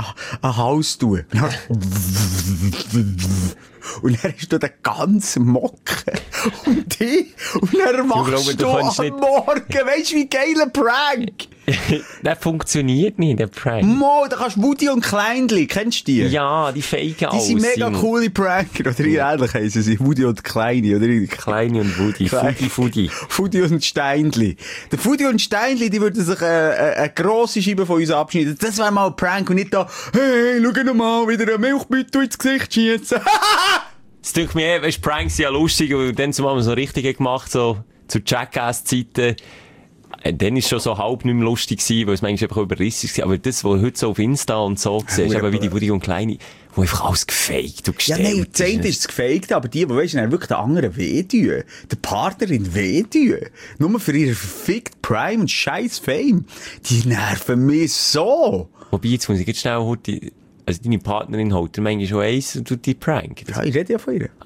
Haus tun. Und dann hast du den ganzen Mocken und die, und dann machst glaube, du, du kannst am nicht- Morgen, weisst du, wie geiler Prank? Der funktioniert nicht, der Prank. Mo, da kannst Woody und Kleinli, kennst du die? Ja, die feigen Die sind mega Simon. coole Pranker, oder ähnlich heissen sie, Woody und Kleine, oder? Kleine und Woody, Klein- Fudi, Fudi. Fudi und Steinli. Der Fudi und Steinli, die würden sich äh, äh, eine grosse Scheibe von uns abschneiden. Das wäre mal ein Prank und nicht da, hey, schau noch mal, wieder ein Milchbeutel ins Gesicht schießen. Das denke ich mir, weißt, Pranks sind ja lustig, und dann haben wir so richtig gemacht, so zu Jackass-Zeiten. Äh, Dann ist schon so halb nicht mehr lustig gewesen, weil es manchmal einfach überrissen war. Aber das, was heute so auf Insta und so siehst, Ja, eben wie die aber- Woody und Kleine, wo einfach alles gefaked und Ja, gestellt nein, das eine ist das Gefakte, aber die, die weisst, die wirklich den anderen wehtun. Der Partnerin wehtun. Nur für ihre verfickt Prime und scheiß Fame. Die nerven mich so. Wobei, jetzt muss ich jetzt schnell heute, also deine Partnerin holt dir manchmal schon eins und tut die Prank. Ja, ich rede ja von ihr.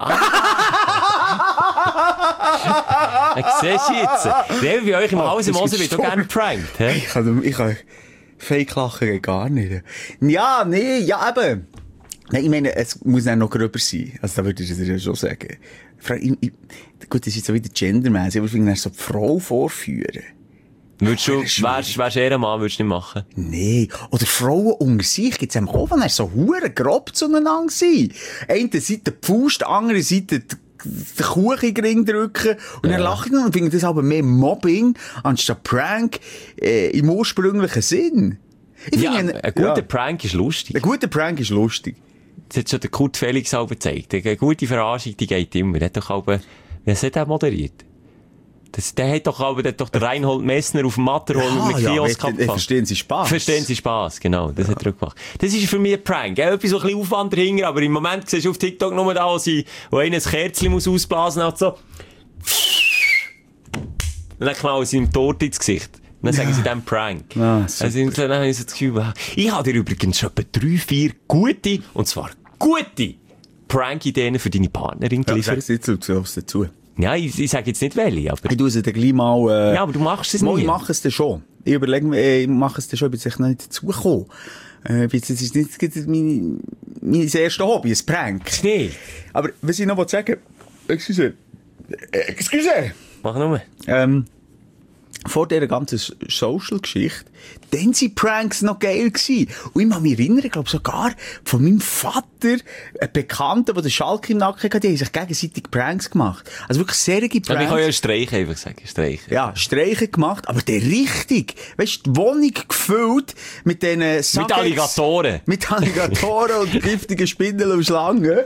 Äh, siehst du jetzt? Der bei euch im Haus im das Hause ist wird auch gerne gestorben. geprankt, hä? Ich kann, ich kann Fake lachen geht gar nicht. Ja, nee, ja, eben. Nein, ich meine, es muss dann noch gröber sein. Also, da würde ich dir ja schon sagen. Fra- ich, ich, gut, das ist jetzt so wieder gendermäßig, aber ich finde, so die Frau vorführen. Würdest du, das ist schwierig. wärst, wärst eher ein Mann, würdest du nicht machen? Nee. Oder Frauen unter sich gibt's am auch, wenn er so hure grob zueinander sind. Eine Seite die Faust, andere Seite die den Kuchen drücken und dann lachen und finden das aber mehr Mobbing anstatt Prank äh, im ursprünglichen Sinn. Ich Ja, finde, ein guter ja, Prank ist lustig. ein guter Prank ist lustig. Das hat schon der Kurt Felix auch gezeigt. Eine gute Verarschung, die geht immer. Der hat doch auch, wer hat der moderiert? Das, der hat doch aber, der hat doch der Reinhold Messner auf dem Matterhorn mit ja, Kiosk ja, verstehen Sie Spaß. Verstehen Sie Spaß, genau. Das hat er auch gemacht. Das ist für mich ein Prank. Ja, etwas so ein bisschen Aufwand dahinter, aber im Moment siehst du auf TikTok nur da, wo sie, wo einer ein Kerzchen muss ausblasen hat, so. Und dann knallen sie ihm Torte ins Gesicht. Und dann sagen sie dann Prank. Ah, super. also, dann habe ich so das Gefühl, wow. Ich habe dir übrigens schon etwa drei, vier gute, und zwar gute Prank-Ideen für deine Partnerin Ja, geliefert. sag's jetzt aufs dazu. Ja, ich, ich sage jetzt nicht welche, aber... Ich tue es dann gleich mal... Äh, ja, aber du machst es mal, nicht. Ich mache es dann schon. Ich überlege mir, äh, ich mache es dann schon, ich bin sicher noch nicht dazugekommen. Äh, das ist nicht mein, mein erstes Hobby, ein Prank. Nee. Aber was ich noch sagen will, excuse, äh, excuse. Mach nur. Ähm, vor dieser ganzen Social-Geschichte, dann waren Pranks noch geil gewesen. Und ich kann mich erinnern, ich glaube sogar von meinem Vater, ein Bekannter, der den Schalk im Nacken hatte, die haben sich gegenseitig Pranks gemacht. Also wirklich sehr Pranks. Ja, ich kann ja Streichen einfach sagen, Streichen. Ja, Streichen gemacht, aber der richtig. Weißt du, die Wohnung gefüllt mit diesen Sagex, Mit Alligatoren. Mit Alligatoren und giftigen Spindeln und Schlangen.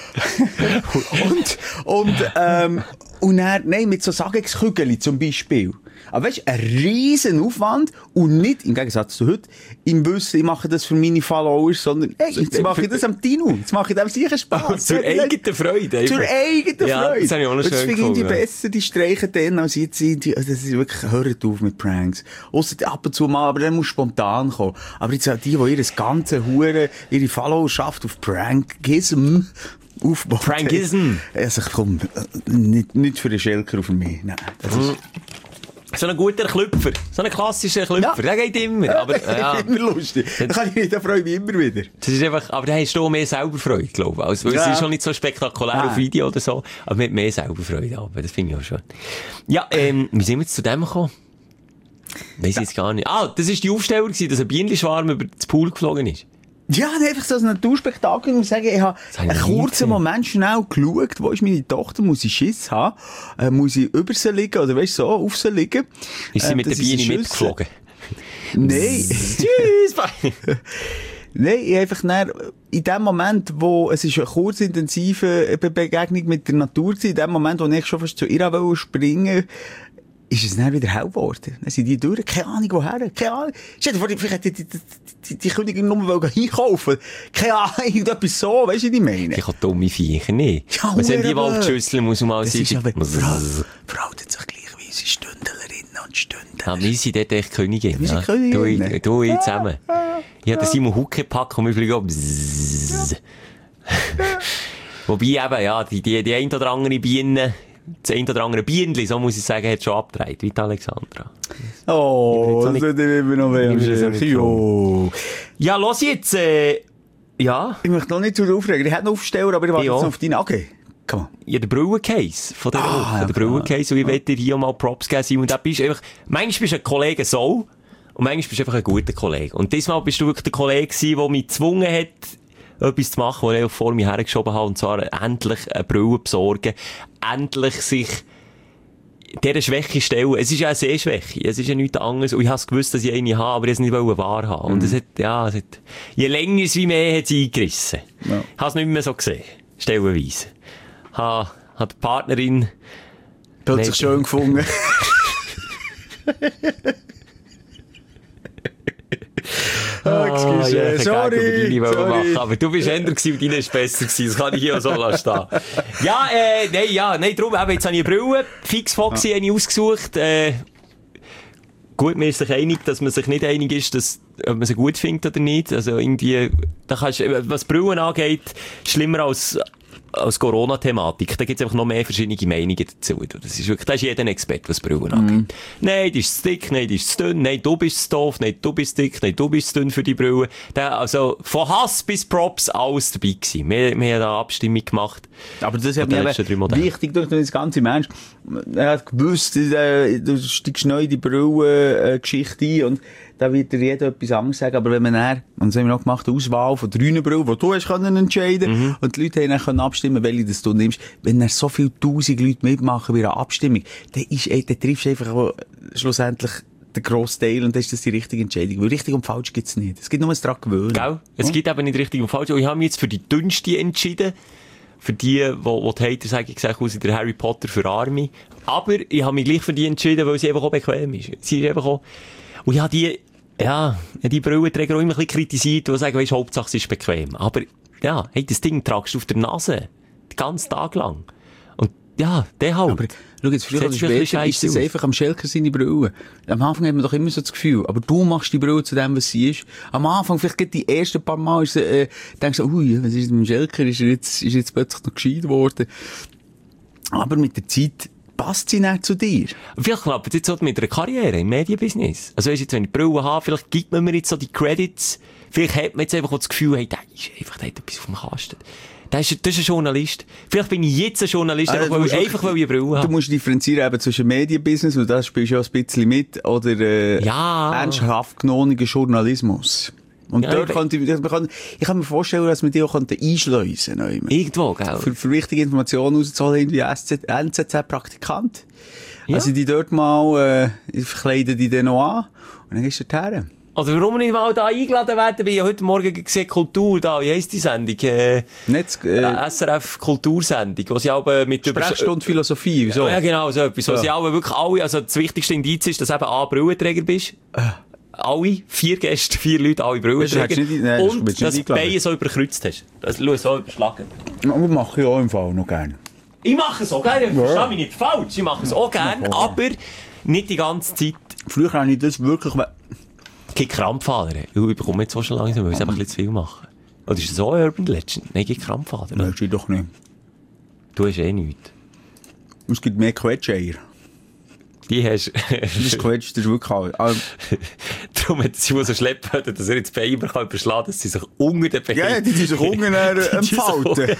und, und, ähm, und dann, nein, mit so Sagex-Kügeln zum Beispiel. Aber weißt du, ein riesen Aufwand und nicht, im Gegensatz zu heute, im Wissen, ich mache das für meine Followers, sondern, hey, jetzt mache ich das am Tino. Jetzt mache ich dem sicher Spaß. Zur eigenen Freude. Zur eigenen ja, Freude. Das habe ich auch noch schön das finde ich die ja. besser, die Streichen dann, als jetzt sind die, also das ist wirklich, hört auf mit Pranks. Ausser ab und zu mal, aber dann muss spontan kommen. Aber jetzt die, die ihr ganze Hure, ihre Followerschaft auf Prankism aufbauen. Prankism? Also komm, nicht, nicht für den Schelker auf mich. Nein, das ist... So ein guter Klüpfer. So ein klassischer Klüpfer. Ja. Der geht immer. Aber, ja. immer lustig. Da kann ich nicht, da freue ich mich immer wieder. Das ist einfach, aber da hast du auch mehr selber Freude, glaube ich. Also, ja. Es ist schon nicht so spektakulär ah. auf Video oder so, aber man hat mehr selber Freude. Aber das finde ich auch schon. Ja, ähm, wie sind wir jetzt zu dem gekommen? Weiss ich jetzt gar nicht. Ah, das war die Aufstellung, dass ein Bienenschwarm über das Pool geflogen ist. Ja, einfach so ein Naturspektakel. Ich muss sagen, ich habe einen kurzen Moment schnell geschaut, wo ist meine Tochter, muss ich Schiss haben, äh, muss ich über sie liegen, oder weißt du, so, auf sie liegen. Ist sie äh, mit der Biene mitgeflogen? Nein. Tschüss, bye. Nein, ich einfach dann, in dem Moment, wo, es ist eine kurzintensive Begegnung mit der Natur gewesen, in dem Moment, wo ich schon fast zu ihr wollte springen, ist es dann wieder hell geworden. Dann sind die durch, keine Ahnung woher, keine Ahnung. Stell dir vor, vielleicht die, die, die, die Königin nur einkaufen. Keine Ahnung, irgendetwas so, weißt du, was ich meine? Ich habe dumme Viecher nicht. Ja, was sind die Waldschüsseln, muss man mal sagen. Verhalten sich gleich wie unsere Stündlerinnen und Stündler. Ja, wir sind dort echt Königin. Ja, wir sind Königin. Du, du, ich zusammen. Ich habe den Simon Hucke gepackt und wir fliegen auch. Wobei eben, ja, die, die, die ein oder andere Biene, das ein oder andere Bienenli, so muss ich sagen, hat schon abgedreht, wie die Alexandra. Oh, das wird immer noch weh. Ja, los jetzt, äh, ja. Ich möchte noch nicht zu aufregen. Ich hätte noch Aufsteller, aber ich warte ja. jetzt noch auf deine. Okay, komm on. Ja, der Brauencase von der, ah, von ja, der Brauencase, und ich will dir hier mal Props geben, und da bist du einfach, manchmal bist du ein Kollege so, und manchmal bist du einfach ein guter Kollege. Und diesmal bist du wirklich der Kollege gewesen, der mich gezwungen hat, etwas zu machen, was ich vor mir hergeschoben habe, und zwar endlich eine Brille besorgen, endlich sich dieser Schwäche stellen. Es ist ja eine Sehschwäche, es ist ja nichts anderes, und ich habe gewusst, dass ich eine habe, aber ich wollte es nicht wahrhaben. Mhm. Und es hat, ja, es hat, je länger es wie mehr hat sie eingerissen. Ja. Ich habe es nicht mehr so gesehen, stellenweise. Ich habe, habe die Partnerin plötzlich schön gefunden. Ah, excuse, ja, sorry, sorry. Machen, aber du bist älter gewesen und deine ist besser gewesen. Das kann ich hier auch so lassen. Ja, äh, nein, ja, nein, darum, eben, jetzt habe ich eine Brille, Fix Foxy ja. habe ich ausgesucht, äh, gut, man ist sich einig, dass man sich nicht einig ist, dass, ob man sie gut findet oder nicht. Also irgendwie, da kannst, was Brillen angeht, schlimmer als, als Corona-Thematik. Da gibt es einfach noch mehr verschiedene Meinungen dazu. Das ist wirklich, da ist jeder ein Experte, was Brillen angeht. Mm. Nein, die ist zu dick, nein, die ist zu dünn, nein, du bist zu doof, nein, du bist dick, nein, du bist zu dünn für die Brille. Da, also, von Hass bis Props, alles dabei gewesen. Wir, wir haben da eine Abstimmung gemacht. Aber das hat mir wichtig durch das ganze Mensch. Er hat gewusst, äh, du steigst neu in die Brillen-Geschichte ein, und da wird dir jeder etwas anderes sagen. Aber wenn man dann, und das haben wir noch gemacht, eine Auswahl von drei Brillen, die du hast können entscheiden, mhm. und die Leute haben dann können abstimmen, welche das du nimmst. Wenn dann so viele tausend Leute mitmachen bei einer Abstimmung, dann ist, ey, dann triffst du einfach auch schlussendlich den grossen Teil, und das ist das die richtige Entscheidung. Weil richtig und falsch gibt's nicht. Es gibt nur ein dran gewöhnen. Gell? Es ja? gibt eben nicht richtig und falsch. Und ich habe mich jetzt für die dünnste entschieden. Für die, wo, wo die Hater sagen, ich sage aus der Harry Potter für Arme. Aber ich habe mich gleich für die entschieden, weil sie einfach auch bequem ist. Sie ist einfach auch, und ich habe die, ja, die Brillenträger auch immer ein bisschen kritisiert, die sagen, weisst, Hauptsache sie ist bequem. Aber, ja, hey, das Ding tragst du auf der Nase. Den ganzen Tag lang. Und, ja, der halt. Aber, schau jetzt, früher oder später ist das einfach am Schelker seine Brille. Am Anfang hat man doch immer so das Gefühl, aber du machst die Brille zu dem, was sie ist. Am Anfang, vielleicht geht die ersten paar Mal, ist, äh, denkst du, ui, was ist mit dem Schelker? Ist er jetzt, ist er jetzt plötzlich noch gescheit geworden? Aber mit der Zeit passt sie nicht zu dir. Vielleicht klappt es jetzt so mit einer Karriere im Medienbusiness. Also weisst, jetzt, wenn ich Brille habe, vielleicht gibt man mir jetzt so die Credits. Vielleicht hat man jetzt einfach auch das Gefühl, hey, der ist einfach, der hat etwas auf dem Kasten. Das ist, das ist ein Journalist. Vielleicht bin ich jetzt ein Journalist, Also, einfach, weil, einfach weil ich eine Brille habe. Du musst differenzieren eben zwischen Medienbusiness, und das spielst du ja ein bisschen mit, oder äh, Ja. ernsthaft genommenen Journalismus. Und Ja, dort ich- könnte ich, man kann, ich kann mir vorstellen, dass man die auch könnte einschleusen könnte. Irgendwo, gell? Für, für wichtige Informationen rauszuholen, wie N Z Z-Praktikant. Ja. Also die dort mal, äh, verkleiden die dann noch an, und dann gehst du dorthin. Oder warum nicht mal da eingeladen werden? Bin ich heute Morgen gesehen, Kultur da, wie heisst die Sendung? Äh, Nicht, äh, S R F Kultursendung, wo sie auch mit Sprechstunde Philosophie, wieso? Ja, genau, so etwas. Wo Ja. sie auch wirklich alle, also das wichtigste Indiz ist, dass eben A, Brillenträger bist. Alle, vier Gäste, vier Leute, alle Brillenträger. Das hättest du nicht- nein, das und willst du dass nicht du die eingeladen. Beine so überkreuzt hast. Das, schau, so überschlagen. Das mache ich auch im Fall noch gerne. Ich mache es auch gerne, ich verstehe mich nicht falsch. Ich mache es auch gerne, auch. aber nicht die ganze Zeit. Früher habe ich das wirklich... Gibt Krampfadern. Ich bekomme jetzt so schon langsam, weil ich einfach ein bisschen zu viel mache. Oder ist das so Urban Legend? Nein, gibt Krampfadern. Nein, das doch nicht. Du hast eh nichts. Es gibt mehr Quetscheier. Die hast Das Quetsch, das ist wirklich alles. Also, Darum hat sie so schleppen, dass er jetzt Beine immer kann überschlagen kann, dass sie sich unter den Beinen... ja, ja, die die sich unten äh, Die sich entfalten.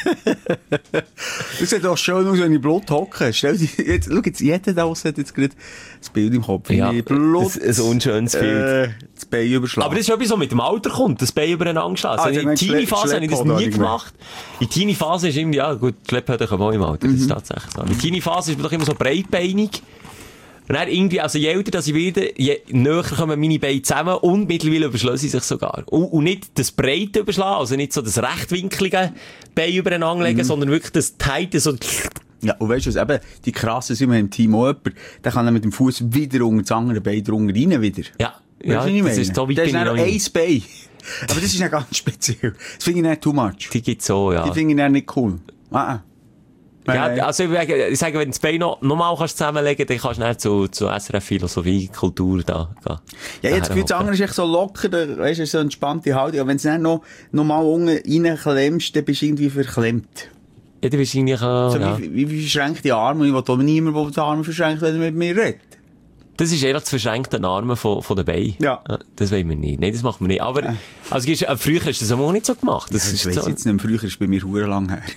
Das sieht auch schön aus, wenn ich Blut hocke. Stell dir, jetzt, schau jetzt, jeder da hat jetzt gerade das Bild im Kopf. Ja, Wenn ich Blut, ein, ein unschönes Bild. äh, das Bein überschlagen. Aber das ist etwas, was mit dem Alter kommt, das Bein übereinander schlagen. Ah, Also der in Mensch der Teenie-Phase habe ich das Schlepphund nie irgendwie. gemacht. In der Teenie-Phase ist irgendwie, ja gut, Schlepphöder kann man auch im Alter, das ist tatsächlich so. In der Teenie-Phase ist man doch immer so breitbeinig. Und dann irgendwie, also je älter dass ich werde, je näher kommen meine Beine zusammen und mittlerweile überschlagen sie sich sogar. Und, und nicht das breite überschlagen, also nicht so das rechtwinklige Bein übereinander legen, sondern wirklich das tighte, so... Ja, und weißt du was, eben, die krassen sind wir im Team auch jemand, der kann dann mit dem Fuß wieder unter das andere Bein drunter rein wieder. Ja, Weißt ja, du, was ich das meine? ist so weit Da bin ist ich dann noch noch nicht. ein Bein. Aber das ist ja ganz speziell. Das finde ich nicht too much. Die gibt's so, ja. Die finde ich dann nicht cool. Ah, ah. Nein, Ja, also ich, sage, ich sage, wenn du das Bein noch, noch mal kannst zusammenlegen kannst, dann kannst du dann zu, zu S R F Philosophie, Kultur da gehen. Ja, jetzt geht's andere ist echt so locker, da, weißt du, so eine entspannte Haltung. Aber wenn du dann noch, noch mal unten reinklemmst, dann bist du irgendwie verklemmt. Ja, du bist irgendwie, äh, So ja. wie, wie, wie verschränkt die Arme. Und ich will auch niemand, der die Arme verschränkt, wenn er mit mir redet. Das ist einfach das verschränkte Arme von, von den Beinen. Ja. Das wollen wir nicht. Nein, das machen wir nicht. Aber, also, gehst- äh, früher hast du das auch nicht so gemacht. Das Das ist weiss so. ich jetzt nicht mehr. Früher ist bei mir verdammt lang her.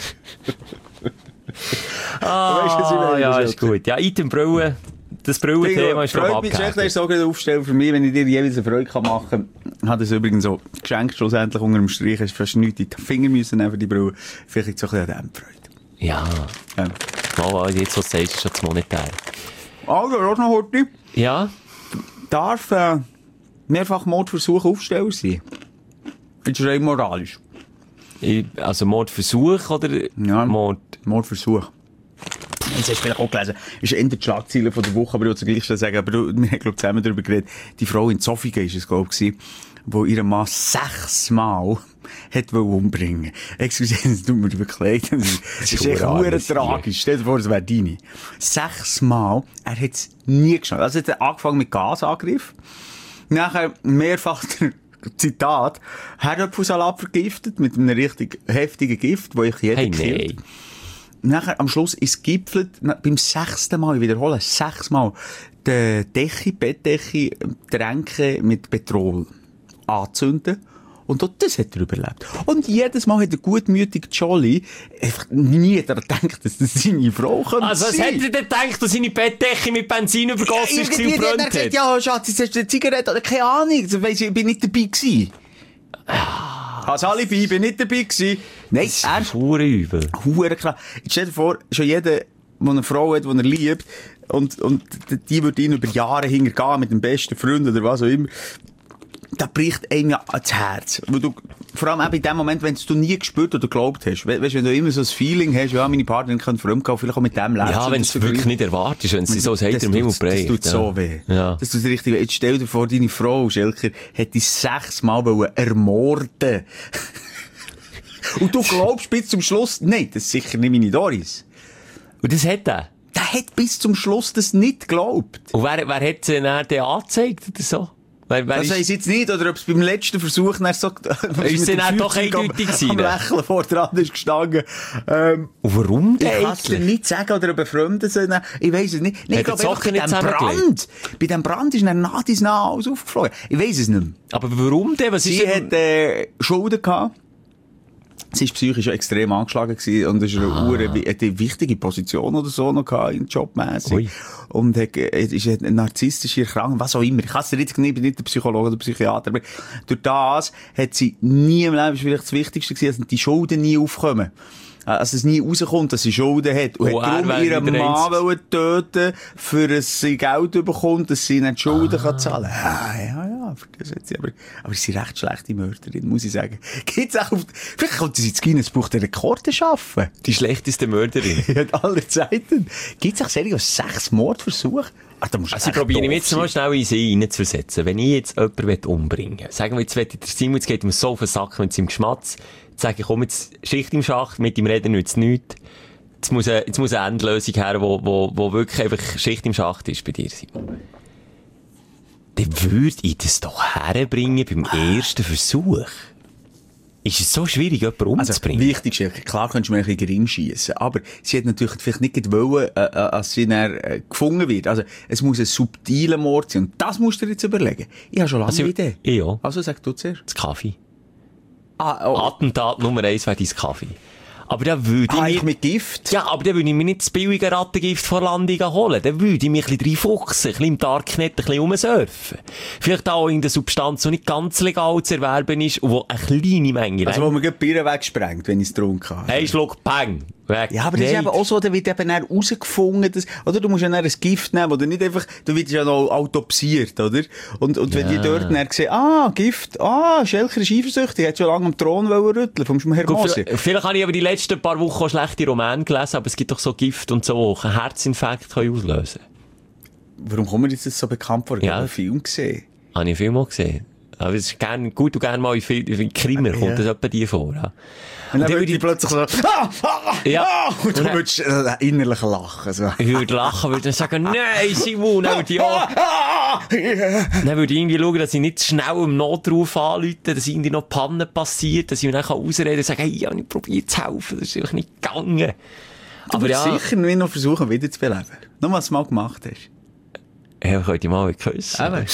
Ah, Weißt du, was ich meine, ja, Schelke? ist gut. Ja, Item-Brille. Das Brille-Thema ist, glaube ich, Freut mich echt, das abgehakt. ist so eine Aufstellung für mich, wenn ich dir jeweils eine Freude kann machen kann. Hat es übrigens so geschenkt, schlussendlich unter dem Strich. Hast fast nichts in die Finger müssen nehmen für die Brille. Vielleicht liegt es so ein bisschen an dem Freude. Ja. Ja. Mal, jetzt, was du sagst, ist schon das Monetär. Also, auch noch heute. Ja. Darf äh, mehrfach Mordversuch Aufsteller sein? Ist das rein moralisch? Ich, also Mordversuch oder Ja. Mord? Mordversuch. Jetzt hast du vielleicht auch gelesen, ist eher die Schlagzeile von der Woche, aber ich will es gleich sagen, aber du, wir haben, glaube ich, zusammen darüber geredet, die Frau in Zofingen ist es, glaube ich, gewesen, wo ihren Mann sechsmal hat wollen umbringen. Excuse, es tut mir wirklich leid. Das ist, das ist echt verdammt verdammt tragisch. Stell dir vor, das wäre deine. Sechsmal, er hat es nie geschafft. Also, er hat angefangen mit Gasangriff. Nachher mehrfach der Zitat, Herdöpfelsalat vergiftet mit einem richtig heftigen Gift, wo ich jeder Hey, killt. nein. Nachher, am Schluss, ist gipfelt, na, beim sechsten Mal, ich wiederhole, sechsmal, die Decke, Bettdecke, Tränke mit Petrol anzünden. Und auch das hat er überlebt. Und jedes Mal hat der gutmütige Jolly einfach nie daran gedacht, dass das seine Frau könnte Also, was sein. hätte er denn gedacht, dass seine Bettdecke mit Benzin übergossen ist Irgendwie und hat er brennt gesagt, hat? ja, Schatz, jetzt hast du eine Zigarette, oder keine Ahnung, das weiss ich, ich bin nicht dabei gewesen. Als Alibi, ich bin nicht dabei gewesen. Nein, Das ist er verdammt übel. Hure klar. Jetzt stell dir vor, schon jeder, der eine Frau hat, die er liebt, und, und die wird ihn über Jahre hintergehen mit dem besten Freund oder was auch immer, da bricht einem ja ans Herz. Weil du, vor allem eben in dem Moment, wenn du nie gespürt oder geglaubt hast. We weißt, wenn du immer so ein Feeling hast, ja, meine Partnerin könnte fremdgehen, vielleicht auch mit dem leben. Ja, wenn du es wirklich nicht erwartest, wenn sie so ein Hater im Himmel prägt. Das tut so weh. Ja. Das tut richtig weh. Jetzt stell dir vor, deine Frau, Schelker, hätte dich sechsmal wollen ermorden. Und du glaubst bis zum Schluss, nein, das ist sicher nicht meine Doris. Und das hat er. Der hat bis zum Schluss das nicht geglaubt. Und wer, wer hat sie dann den angezeigt oder so? Wer, wer das ist... weiss ich jetzt nicht, oder ob es beim letzten Versuch dann so... Ist es dann doch eindeutig gewesen? Am Lächeln vor dran ist gestanden. Ähm, Und warum denn ich kann es dir eigentlich? nicht sagen, oder ob er Freunde sind. Ich weiss es nicht. Nee, ich Hat er glaube einfach, die bei Socken diesem nicht Brand, bei diesem Brand ist dann nach dies nach alles aufgeflogen. Ich weiss es nicht mehr. Aber warum denn? Was ist Sie denn... hat äh, Schulden gehabt. Sie war psychisch extrem angeschlagen gewesen und es ist eine, Ah. Ure, eine wichtige Position oder so noch gehabt, in jobmässig. Ui. Und hat, äh, ist eine narzisstische Erkrankung, was auch immer. Ich kann es dir jetzt nicht, ich bin nicht der Psychologe oder Psychiater, aber durch das hat sie nie im Leben, das ist vielleicht das Wichtigste gewesen, dass die Schulden nie aufkommen. Also es nie rauskommt, dass sie Schulden hat. Und Oh, hat er darum wäre ihren wieder Mann eins. wollen töten, für dass sie Geld bekommt, dass sie nicht die Schulden Ah. kann zahlen kann. Ja, ja, ja, für das hat sie aber, aber sie ist recht schlechte Mörderin, muss ich sagen. Gibt's auch auf, vielleicht könnte sie ins Guinness-Buch der Rekorde schaffen. Die schlechteste Mörderin. In aller Zeiten. Gibt's auch seriös sechs Mordversuche? Ach, da musst du Also ich echt probiere mich doof jetzt mal sein. schnell in sie reinzuversetzen. Wenn ich jetzt jemanden umbringen will, sagen wir jetzt, will ich der Simon, jetzt geht ihm so auf den Sack mit seinem Geschmatz, jetzt sage ich, komm, jetzt Schicht im Schacht, mit ihm reden nützt nichts. Jetzt muss eine, jetzt muss eine Endlösung her, wo, wo, wo wirklich einfach Schicht im Schacht ist bei dir, Simon. Dann würde ich das doch herbringen beim ersten Versuch. Ist es so schwierig, jemanden Also, umzubringen? wichtig ist, klar könntest du mir ein bisschen gering schiessen, aber sie hat natürlich vielleicht nicht gewollt, äh, äh, dass sie dann, äh, gefunden wird. Also, es muss ein subtiler Mord sein. Und das musst du dir jetzt überlegen. Ich habe schon lange Also, eine Idee. ich auch. Also, sag du zuerst. Das Kaffee. Ah, oh. Attentat Nummer eins wäre dein Kaffee. Aber da würde Ah, ich ich mir... mit Gift? Ja, aber dann würde ich mir nicht das billige Rattengift vor Landung holen. Dann würde ich mich ein bisschen reinfuchsen, ein bisschen im Darknet, ein bisschen rumsurfen. Vielleicht auch irgendeine Substanz, die nicht ganz legal zu erwerben ist und die eine kleine Menge Also, wo man gerade Bier wegsprengt, wenn ich es getrunken habe. Hey, Schluck, Peng. Weg. Ja, aber das ist Nein. eben auch so, da wird eben dann rausgefunden, dass, oder du musst ja dann ein Gift nehmen, oder nicht einfach, du wirst ja noch autopsiert, oder? Und, und wenn Ja. die dort dann sehen, ah, Gift, ah, Schelker ist eifersüchtig, hat schon lange am Thron wollen rütteln, vom Herr Gut, Moser. vielleicht, vielleicht habe ich aber die letzten paar Wochen auch schlechte Romane gelesen, aber es gibt doch so Gift und so, die einen Herzinfarkt können auslösen können. Warum kommt mir das jetzt so bekannt vor? Ich Ja. habe einen Film gesehen. Habe ich viel mal gesehen. Aber es ist gern, gut und gerne mal in, Fil- in Krimer Ja. kommt das etwa die vor. Ja. Und dann dann würde würde ich ich- plötzlich so, ah, ah, Ja. ah, und Und du dann- würdest äh, innerlich lachen, so. Ich würde lachen, würde dann sagen, nein, Simon, dann würde ich auch, Ah, ah, yeah. dann würde ich irgendwie schauen, dass ich nicht zu schnell im Notruf anrufe, dass irgendwie noch Pannen passiert, dass ich mir dann ausreden kann und sagen, hey, ja, ich probiere zu helfen, das ist einfach nicht gegangen. Du Aber würdest ja, sicher nicht noch versuchen, wieder zu beleben. Nur was du mal gemacht hast. ja, könnte ich mal küssen. Eben.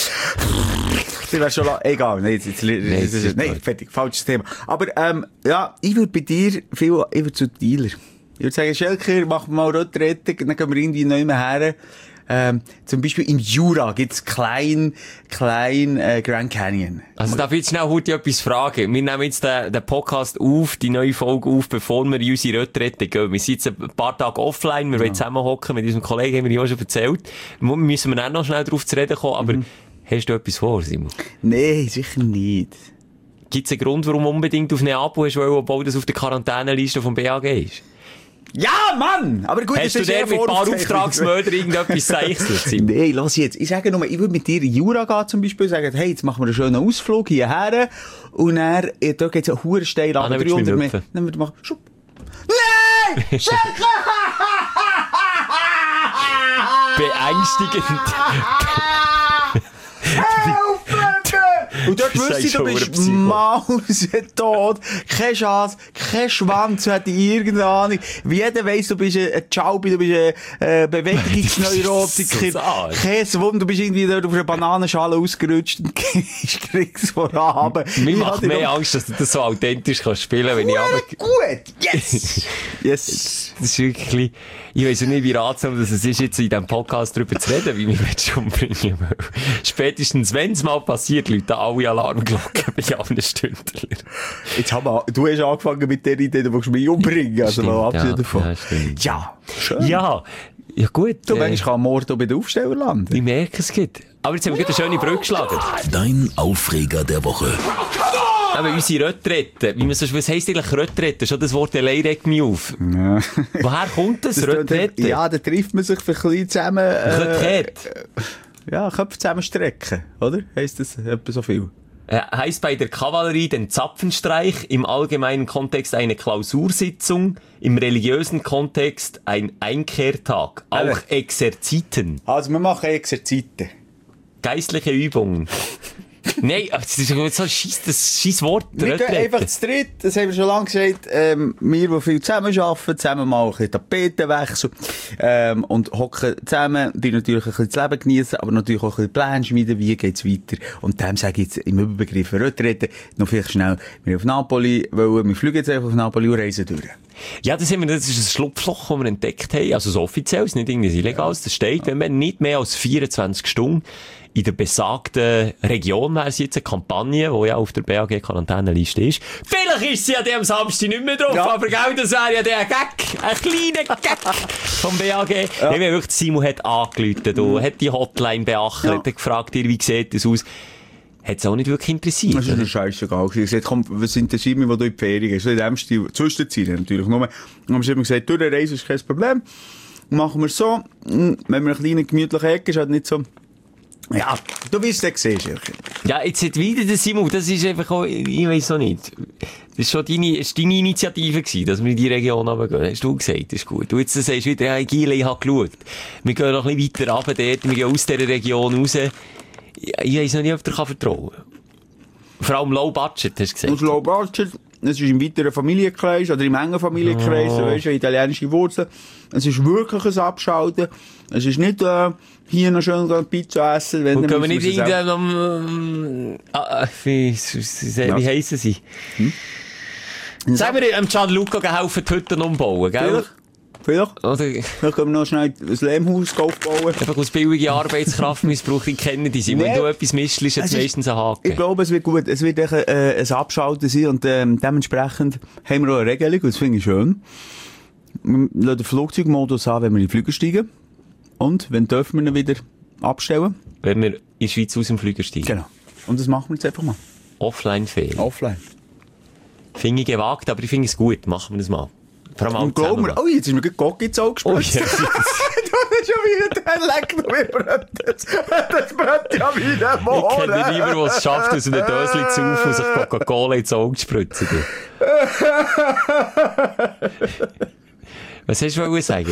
Das wäre schon la- egal. Nee, jetzt, jetzt, das jetzt, ist jetzt, nee, gut. fertig. Falsches Thema. Aber, ähm, ja, ich würde bei dir viel, ich würde zu Dealer. Ich würde sagen, Schelker, mach mal Retrette, dann gehen wir irgendwie neu her. Ähm, zum Beispiel im Jura gibt's klein, klein, äh, Grand Canyon. Also darf ich jetzt schnell heute etwas fragen? Wir nehmen jetzt den, den Podcast auf, die neue Folge auf, bevor wir in unsere Retrette gehen. Wir sind jetzt ein paar Tage offline, wir wollen zusammenhocken mit unserem Kollegen, haben wir ja auch schon erzählt. Mu- Müssen wir dann noch schnell darauf zu reden kommen, aber hast du etwas vor, Simon? Nee, sicher nicht. Gibt es einen Grund, warum du unbedingt auf Neapel hast, weil obwohl das auf der Quarantäneliste vom B A G ist? Ja, Mann! Aber gut, Hast das du ist der eher mit ein paar Voraufzeichnung. Auftragsmörder irgendetwas zeichnet, Simon? Nee, lass jetzt. Ich sage nur, ich würde mit dir in Jura gehen zum Beispiel, sagen, hey, jetzt machen wir einen schönen Ausflug hierher. Und dann, äh, da geht's einen huren steil Ah, ab, dann würdest du mich dreihundert lüpfen. Meter. Dann würde ich machen, schupp. Nein! Schelker! Beängstigend. Helfen! Und dort Das wüsste ich, ist du schon bist ein Psycho. mausetot, keine Chance, kein Schwanz, du hättest irgendeine Ahnung. Wie jeder weiss, du bist ein ein Chaubi, du bist ein äh, Bewegungsneurotiker, So Arsch. kein Wunder, du bist irgendwie dort auf einer Bananenschale ausgerutscht und kriegst vorhaben. Mir macht mehr Angst, dass du das so authentisch kannst spielen, wenn ich aber... Gut, yes! Yes! Das ist wirklich, ich weiss auch nicht, wie ratsam das ist, jetzt in diesem Podcast darüber zu reden, wie mich Menschen umbringen will. Spätestens, wenn es mal passiert, Leute, alle Alarmglocken bei allen Stündlern. Jetzt haben wir, du hast angefangen mit der Idee, du willst mich umbringen, also Stimmt, mal abgesehen ja, davon. ja, stimmt. Ja, schön. Ja, ja gut. Du, äh, manchmal kann Mord auch bei den Aufstellern landen. ich merke es geht. Aber jetzt haben wir gerade eine schöne Brücke geschlagen. Dein Aufreger der Woche. Aber unsere Retrette, wie man so, was heisst eigentlich Retrette? Schon das Wort allein regt mich auf. Ja. Woher kommt das, Das tönt- Retrette? Ja, da trifft man sich für ein bisschen zusammen. Äh, Retrette. ja, Köpfe zusammenstrecken, oder? Heisst das etwa so viel? Äh, heißt bei der Kavallerie den Zapfenstreich, im allgemeinen Kontext eine Klausursitzung, im religiösen Kontext ein Einkehrtag, auch Alle. Exerziten, Also, wir machen Exerzite. geistliche Übungen. Nein, das ist so ein scheiß, das scheiß Wort. Wir gehen einfach zu dritt, das haben wir schon lange gesagt, ähm, wir, die viel zusammen arbeiten, zusammen mal ein bisschen Tapetenwechsel, ähm, und hocken zusammen, die natürlich ein bisschen das Leben genießen, aber natürlich auch ein bisschen Pläne schmieden, wie geht's weiter. Und dem sage ich jetzt im Überbegriff Retrette noch vielleicht schnell, wir auf Napoli wollen, wir fliegen jetzt einfach auf Napoli und reisen durch. Ja, das, haben wir, das ist ein Schlupfloch, das wir entdeckt haben. Also so offiziell, ist nicht irgendwas Illegales. Das steht, wenn man nicht mehr als vierundzwanzig Stunden in der besagten Region, wäre es jetzt eine Kampagne, die ja auf der B A G-Quarantäneliste ist. Vielleicht ist sie ja am Samstag nicht mehr drauf, ja. Aber gell, das wäre ja der Gag, ein kleiner Gag vom B A G. Ja. Nee, wirklich, Simon hat angerufen, du, hat die Hotline beachtet, ja. Hat gefragt, wie sieht das aus? Hat es auch nicht wirklich interessiert. Das ist eine Scheissegal. Ich habe gesagt, komm, was interessiert mich, wo du in die Ferien gehst? So in dem Stil, Zwischenziele natürlich. Nur, und dann haben sie immer gesagt, durch eine Reise ist kein Problem. Machen wir es so. Wenn wir eine kleine, gemütliche Ecke ist, halt nicht so, ja, du wirst es sehen, Schirchen. Ja, jetzt hat wieder der Simon, das ist einfach auch, ich weiss auch nicht. Das ist schon deine, ist deine Initiative gewesen, dass wir in die Region runtergehen. Hast du gesagt, das ist gut. Du jetzt sagst wieder, ja, Gile, ich habe geschaut. Wir gehen noch ein bisschen weiter runter dort, wir gehen aus dieser Region raus. Ich weiss noch nicht, ob der vertrauen kann. Vor allem Low Budget, hast du gesagt. Und Low Budget, es ist im weiteren Familienkreis, oder im engen Familienkreis, oh. Weißt du, italienische Wurzeln. Es ist wirklich ein Abschalten. Es ist nicht, äh, hier noch schön Pizza essen, wenn wir nicht irgendwann am, ah, wie, wie, wie heissen sie? Hm? Sag mir, am Gianluca geholfen, die Hütten umbauen, gell? Vielleicht. Vielleicht. Oder? Vielleicht können wir noch schnell ein Lehmhaus aufbauen. Einfach aus billiger Arbeitskraft missbrauchen, ich kenne die. Nee. Wenn du etwas mischst, ist es meistens ein Haken. Ich glaube, es wird gut. Es wird ein, äh, ein Abschalten sein und ähm, dementsprechend haben wir auch eine Regelung und das finde ich schön. Wir lassen den Flugzeugmodus an, wenn wir in die Flüge steigen. Und, wenn dürfen wir ihn wieder abstellen? Wenn wir in die Schweiz aus dem Flüger steigen. Genau. Und das machen wir jetzt einfach mal. Offline-Ferien. Offline. Finde ich gewagt, aber ich finde es gut. Machen wir das mal. Vor allem und glaub mir, oh, jetzt ist mir Gott jetzt auch gespritzt. Oh, yes. Du hast schon wieder den Leck noch mehr das, das brennt ja wieder morgen. Ich kenne niemanden, der es schafft, aus einem Döschen zu auf und sich Coca-Cola ins Auge zu spritzen. Was hast du sagen?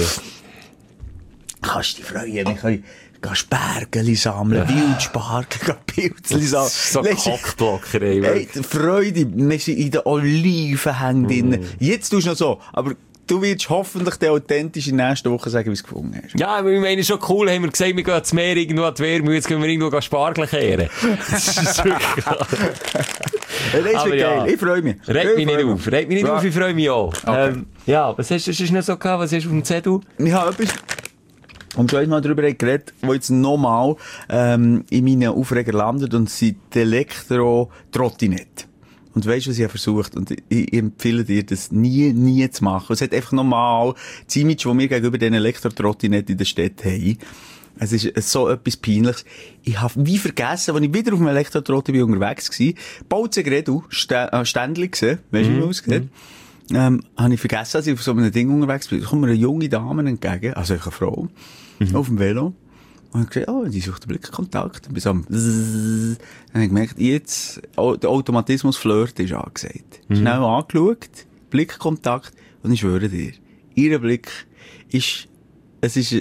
Kannst du dich freuen, wir können Spargeli sammeln, ja. Wildspargel, Pilzli sammeln. So Kockblocker, ey. Ey, Freude, wir sind in den Olivenhängen mm. drin. Jetzt tust du noch so, aber du wirst hoffentlich den authentisch in der nächsten Woche sagen, wie du es gefunden hast. Ja, wir meinen schon cool, haben wir gesagt, wir gehen ins Meer irgendwo an die Wehrmühle, jetzt können wir irgendwo Spargel kehren. Das ist wirklich geil. Ja, das ist geil, ja. Ich freue mich. Reg mich nicht auf, reg mich nicht ja. auf, ich freue mich auch. Okay. Ähm, ja, was hast du sonst noch so gehabt, was hast du auf dem Zettel? Ich habe etwas... Und schon einmal darüber geredet, wo jetzt nochmal ähm, in meinen Aufreger landet und sind die Elektro-Trottinette. Und weisst du, was ich habe versucht? Und ich, ich empfehle dir, das nie, nie zu machen. Es hat einfach nochmal das Image, das wir gegenüber den Elektro-Trottinetten in der Stadt haben. Es ist so etwas Peinliches. Ich habe wie vergessen, als ich wieder auf dem Elektro-Trotti unterwegs war, Bautzen Gredu, Ständli gesehen, weisst du, wie man aussieht? Ähm, habe ich vergessen, als ich auf so einem Ding unterwegs bin. Da kommt mir eine junge Dame entgegen, also eine Frau, mhm. auf dem Velo. Und ich gesagt, oh, die sucht den Blickkontakt. Und bis am Dann habe ich gemerkt, jetzt, der Automatismus Flirt ist angesagt. Mhm. Schnell angeschaut, Blickkontakt, und ich schwöre dir, ihr Blick ist, es ist,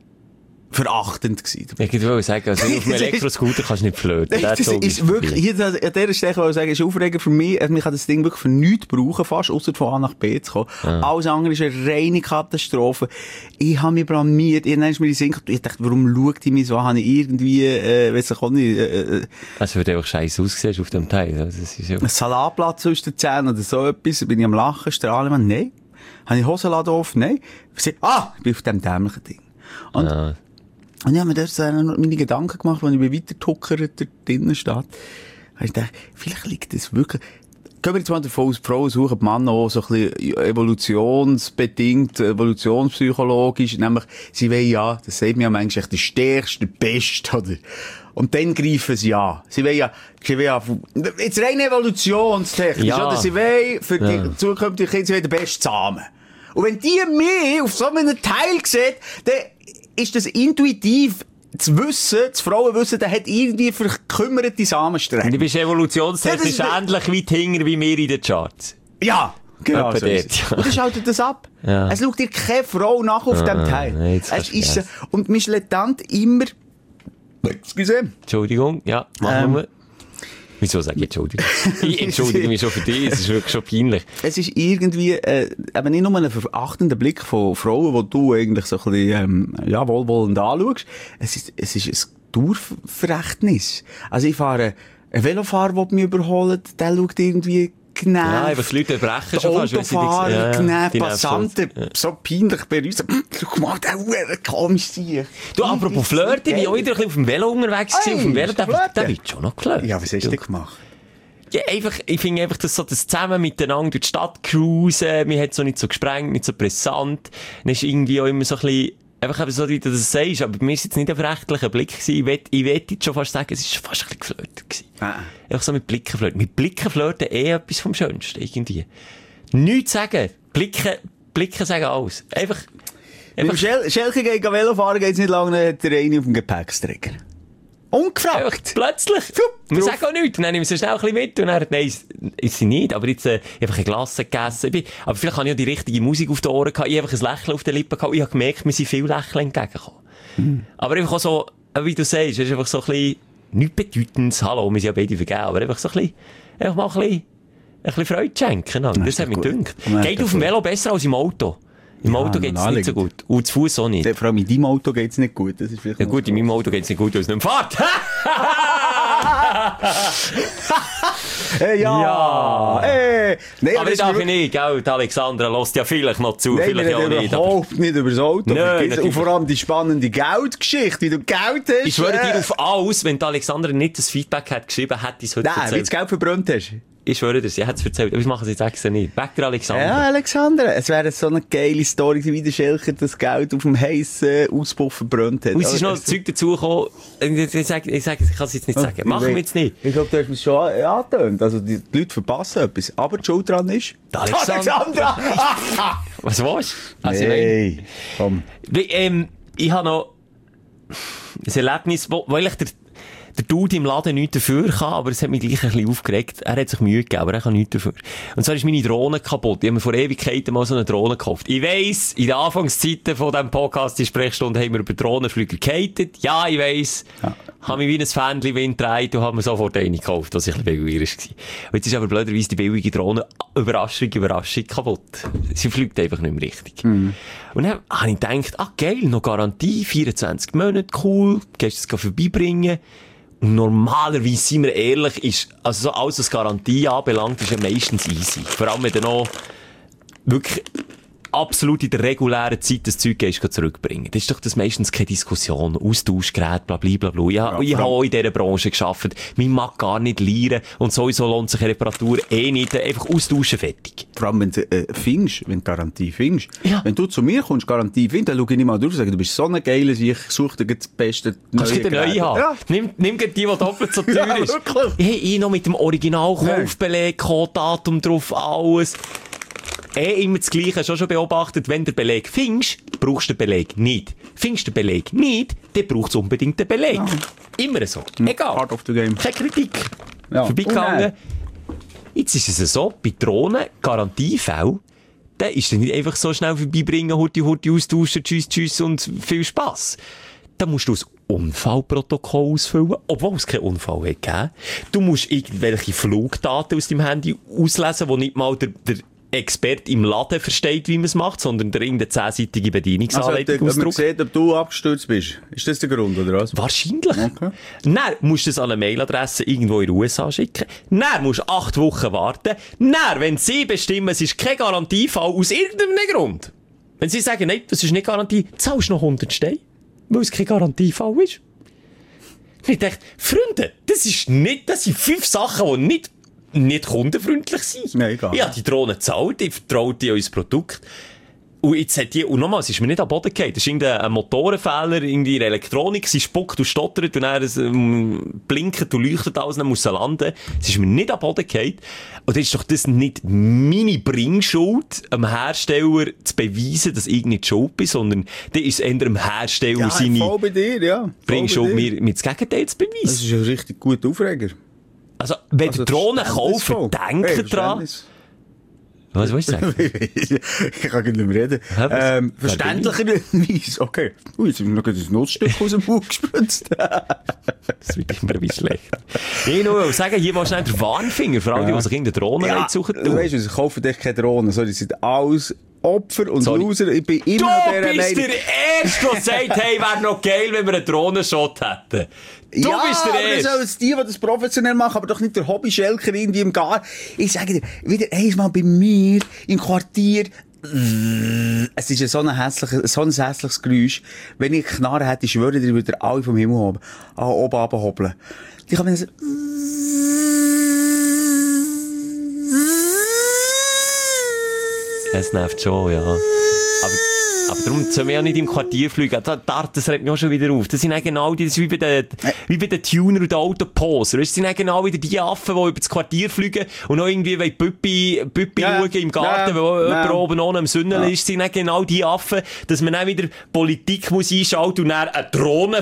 verachtend gewesen. Ich würde sagen, also auf einem Elektroscooter kannst du nicht flirten. Das ist, ist wirklich, hier an dieser Stelle wollte ich sagen, ist Aufreger für mich, also ich kann das Ding wirklich für nichts brauchen, fast, ausser von A nach B zu kommen. Ah. Alles andere ist eine reine Katastrophe. Ich habe mich blamiert, irgendwann ist mir die Sinn gekommen, ich dachte, warum schaut die mich so, habe ich irgendwie, äh, weiss ich auch nicht, äh, äh, also würde einfach scheiße aussehen auf dem Teil. Das ist ja... Ein Salatblatt zwischen den Zähnen oder so etwas, bin ich am Lachen, strahlen, man, nein. Habe ich Hosenladen auf? Nein. Ah, ich bin auf dem dämlichen Ding. Und, ah. Und ich habe mir dort meine Gedanken gemacht, als ich bei weitertuckert dort drinnen steht. Ich dachte, vielleicht liegt das wirklich... Gehen wir jetzt mal davon aus, die Frauen suchen die Männer auch so ein bisschen evolutionsbedingt, evolutionspsychologisch, nämlich, sie wollen ja, das sagt mir ja manchmal, der Stärkste, der Beste, oder? Und dann greifen sie an. Sie wollen ja, sie wollen ja, jetzt rein evolutionstechnisch, ja. Oder? Sie wollen für ja. die zukünftigen Kinder, sie wollen den besten Samen. Und wenn die mich auf so einem Teil sieht, dann ist das intuitiv zu wissen, das Frauen wissen, der hat irgendwie verkümmerte Samenstränge. Du bist evolutionstechnisch ja, ähnlich weit hinger wie wir in den Charts. Ja, genau. So ist. Und dann schaltet das ab. Ja. Es schaut dir keine Frau nach auf ah, dem Teil. Nee, es ist, und man ist latent immer, excuse. Entschuldigung, ja, machen ähm, wir. Wieso sage ich Entschuldigung? Ich entschuldige mich schon für dich, es ist wirklich schon peinlich. Es ist irgendwie, äh, eben nicht nur ein verachtender Blick von Frauen, wo du eigentlich so ein bisschen, ähm, ja, wohlwollend anschaust. Es ist, es ist ein Dauerverrechtnis. Also ich fahre, ein Velofahrer, der mich überholt, der schaut irgendwie genervt. Ja, einfach die Leute brechen schon fast. Autofahrer, ja, ja, genervt, die Passanten, ja. so peinlich bei uns. Schau mal, der Huren komisch sein. Du, apropos Flirten, ich war auch wieder ein bisschen auf dem Velo unterwegs. Hey, auf dem Velo, der, flirten? der wird schon noch geflirtet. Ja, was hast du denn gemacht? Ja, einfach, ich finde einfach, dass so das zusammen miteinander durch die Stadt cruisen, mir hat so nicht so gesprengt, nicht so brisant. Dann ist irgendwie auch immer so ein bisschen, einfach eben so, wie du das sagst, aber bei mir war es jetzt nicht ein rechtlicher Blick gewesen. Ich will, ich will jetzt schon fast sagen, es war fast ein bisschen geflirtet gewesen. Ah. Einfach so mit Blicken flirten. Mit Blicken flirten eh etwas vom Schönsten, irgendwie. Nichts sagen. Blicken, Blicken sagen alles. Einfach, Wenn du Schel Schelke geht Velo fahren, geht es nicht lange, dann hat der eine auf dem Gepäcksträger. Ungefragt. Plötzlich. Wir sagen auch nichts. Dann nehmen wir so schnell ein bisschen mit. Und dann, nein, ist sie nicht. Aber jetzt, äh, ich habe einfach ein Glas gegessen. Bin, aber vielleicht habe ich auch die richtige Musik auf den Ohren gehabt. Ich habe einfach ein Lächeln auf den Lippen gehabt. Ich habe gemerkt, mir sind viele Lächeln entgegengekommen. Mhm. Aber einfach auch so, wie du sagst, es ist einfach so ein bisschen, nichts Bedeutendes. Hallo, wir sind ja beide vergeben. Aber einfach so ein bisschen, einfach mal ein bisschen, ein bisschen Freude schenken. Das, das hat mich gedacht. Geht auf dem Velo besser als im Auto. Im ja, Auto geht es nicht so gut. Und zu Fuß auch nicht. Vor allem in deinem Auto geht es nicht gut. Das ist ja gut, in meinem Auto geht es nicht gut, weil es nicht mehr fährt. Hey, ja! ja. Hey. Nee, aber das darf ich nicht, gell? Die Alexandra lässt ja vielleicht noch zu, nee, vielleicht auch nicht. Überhaupt aber... nicht über das Auto. Nein, und vor allem die spannende Geldgeschichte, wie du Geld hast. Ich schwöre äh... dir auf alles, wenn die Alexandra nicht das Feedback hat geschrieben, hätte ich es heute Nein, erzählt. wie du das Geld verbrannt hast. Ich schwöre dir, sie hat es erzählt, aber ich mache es jetzt extra nicht. Weg der Alexandra. Ja, Alexandra. Es wäre so eine geile Story, wie der Schelker das Geld auf dem heissen Auspuff verbrannt hat. Und es ist noch ein Zeug dazugekommen. Ich sage, ich, sage, ich kann es jetzt nicht sagen. Machen wir jetzt nicht. Ich glaube, du hast es schon angetönt. Also, die, die Leute verpassen etwas. Aber die Schuld dran ist... Die Alexandra! Was war's? Also, nee, komm. Ähm, ich habe noch ein Erlebnis, wo, weil ich der der Dude im Laden nichts dafür kann, aber es hat mich gleich ein bisschen aufgeregt. Er hat sich Mühe gegeben, aber er kann nichts dafür. Und zwar ist meine Drohne kaputt. Ich habe mir vor Ewigkeiten mal so eine Drohne gekauft. Ich weiss, in den Anfangszeiten von diesem Podcast, die Sprechstunde, haben wir über Drohnenflüger gehatet. Ja, ich weiss. Ja. Habe mich wie ein Fähnchen Wind gedreht und habe mir sofort eine gekauft, was ich ein bisschen billiger war. Und jetzt ist aber blöderweise die billige Drohne Überraschung, Überraschung kaputt. Sie fliegt einfach nicht mehr richtig. Mhm. Und dann habe ich gedacht, ah geil, noch Garantie, vierundzwanzig Monate, cool, gehst du es vorbeibringen. Und normalerweise, sind wir ehrlich, ist, also so alles, was Garantie anbelangt, ist ja meistens easy. Vor allem, wenn du noch wirklich absolut in der regulären Zeit das Zeug gehst, zurückbringen. Das ist doch das meistens keine Diskussion. Austauschgerät, bla, bla, bla, bla. Ja, ja, ich habe auch in dieser Branche gearbeitet. Man mag gar nicht lernen. Und sowieso lohnt sich eine Reparatur eh nicht. Einfach austauschen, fertig. Vor allem, wenn du äh, findest, wenn du Garantie findest. Ja. Wenn du zu mir kommst, Garantie findest, dann schaue ich nicht mal durch und sage, du bist so eine geile, ich suche dir das beste neue Kannst du eine neue haben? Ja. Nimm, nimm die, die doppelt so teuer ja, ist. Hey, ich noch mit dem Originalkaufbeleg, Datum drauf, alles. Eh immer das Gleiche, hast du schon beobachtet, wenn du den Beleg findest, brauchst du den Beleg nicht. Findest du den Beleg nicht, dann brauchst du unbedingt den Beleg. Ja. Immer so. Egal. Part of the game. Keine Kritik. Ja. Vorbeigegangen. Jetzt ist es so, bei Drohnen, Garantiefälle, dann ist dann nicht einfach so schnell vorbeibringen, Hurti, Hurti austauschen, tschüss, tschüss und viel Spass. Da musst du ein Unfallprotokoll ausfüllen, obwohl es keinen Unfall hat gegeben. Du musst irgendwelche Flugdaten aus deinem Handy auslesen, wo nicht mal der, der Experte im Laden versteht, wie man es macht, sondern der irgendeine zehnseitige Bedienungsanleitung also, ausdruckt. Man sieht, ob du abgestürzt bist. Ist das der Grund, oder was? Wahrscheinlich. Okay. Dann musst du es an eine Mailadresse irgendwo in den U S A schicken. Dann musst du acht Wochen warten. Dann, wenn sie bestimmen, es ist kein Garantiefall, aus irgendeinem Grund. Wenn sie sagen, nein, das ist nicht Garantie, zahlst du noch hundert Steine, weil es kein Garantiefall ist. Und ich dachte, Freunde, das ist nicht, das sind fünf Sachen, die nicht nicht kundenfreundlich sein. Nein, egal. Ich habe die Drohne gezahlt, ich vertraue dir unser Produkt. Und jetzt hat die, und nochmal, es ist mir nicht am Boden gefallen. Das ist irgendein Motorenfehler, irgendwie in der Elektronik, sie spuckt und stottert und dann es, ähm, blinkt und leuchtet alles, dann muss sie landen. Es ist mir nicht am Boden gefallen. Und dann ist doch das nicht meine Bringschuld, einem Hersteller zu beweisen, dass ich nicht schuld bin, sondern dann ist es eher dem Hersteller ja, seine voll bei dir, ja. Bringschuld, mir, mir das Gegenteil zu beweisen. Das ist ein richtig guter Aufreger. Also, wenn also, ihr Drohnen kauft, denkt hey, dran. Was willst du sagen? Ich kann nicht mehr reden. Ja, ähm, verständlicherweise. Okay. Ui, jetzt haben wir noch ein Nussstück aus dem Bauch gespritzt. Das wird immer ein bisschen schlecht. Ich nur sagen, hier mal schnell der Warnfinger, vor allem die, die sich in der Drohne Ja, suchen. du weißt, ich kaufe dich keine Drohnen. So, die sind alles Opfer und Sorry. Loser. Ich bin immer Du noch der bist Meinung. der Erste, der sagt, hey, wäre noch geil, wenn wir einen Drohnenshot hätten. Du ja, bist der aber das Erste. sollen es die, die das professionell machen, aber doch nicht der Hobby-Schelker irgendwie im Garten. Ich sage dir, wieder einmal bei mir im Quartier, es ist ein so ein hässliches, so ein hässliches Geräusch. Wenn ich Knarre hätte, ich schwöre dir, würde alle vom Himmel oben, ah, oben runterhobeln. Die kann man so, Es nervt schon, ja. Aber, aber darum sollen wir ja nicht im Quartier fliegen. Da, da, das regt mich auch schon wieder auf. Das sind auch genau die, das ist wie bei den, wie bei den Tuner und den Autoposer. Das sind auch genau wieder die Affen, die über das Quartier fliegen und noch irgendwie wollen Püppi, Püppi Ja, schauen im Garten, ja, wo ja. jemand oben ohne am Sünnel Ja. ist. Das sind auch genau die Affen, dass man dann wieder Politik muss einschalten und dann einen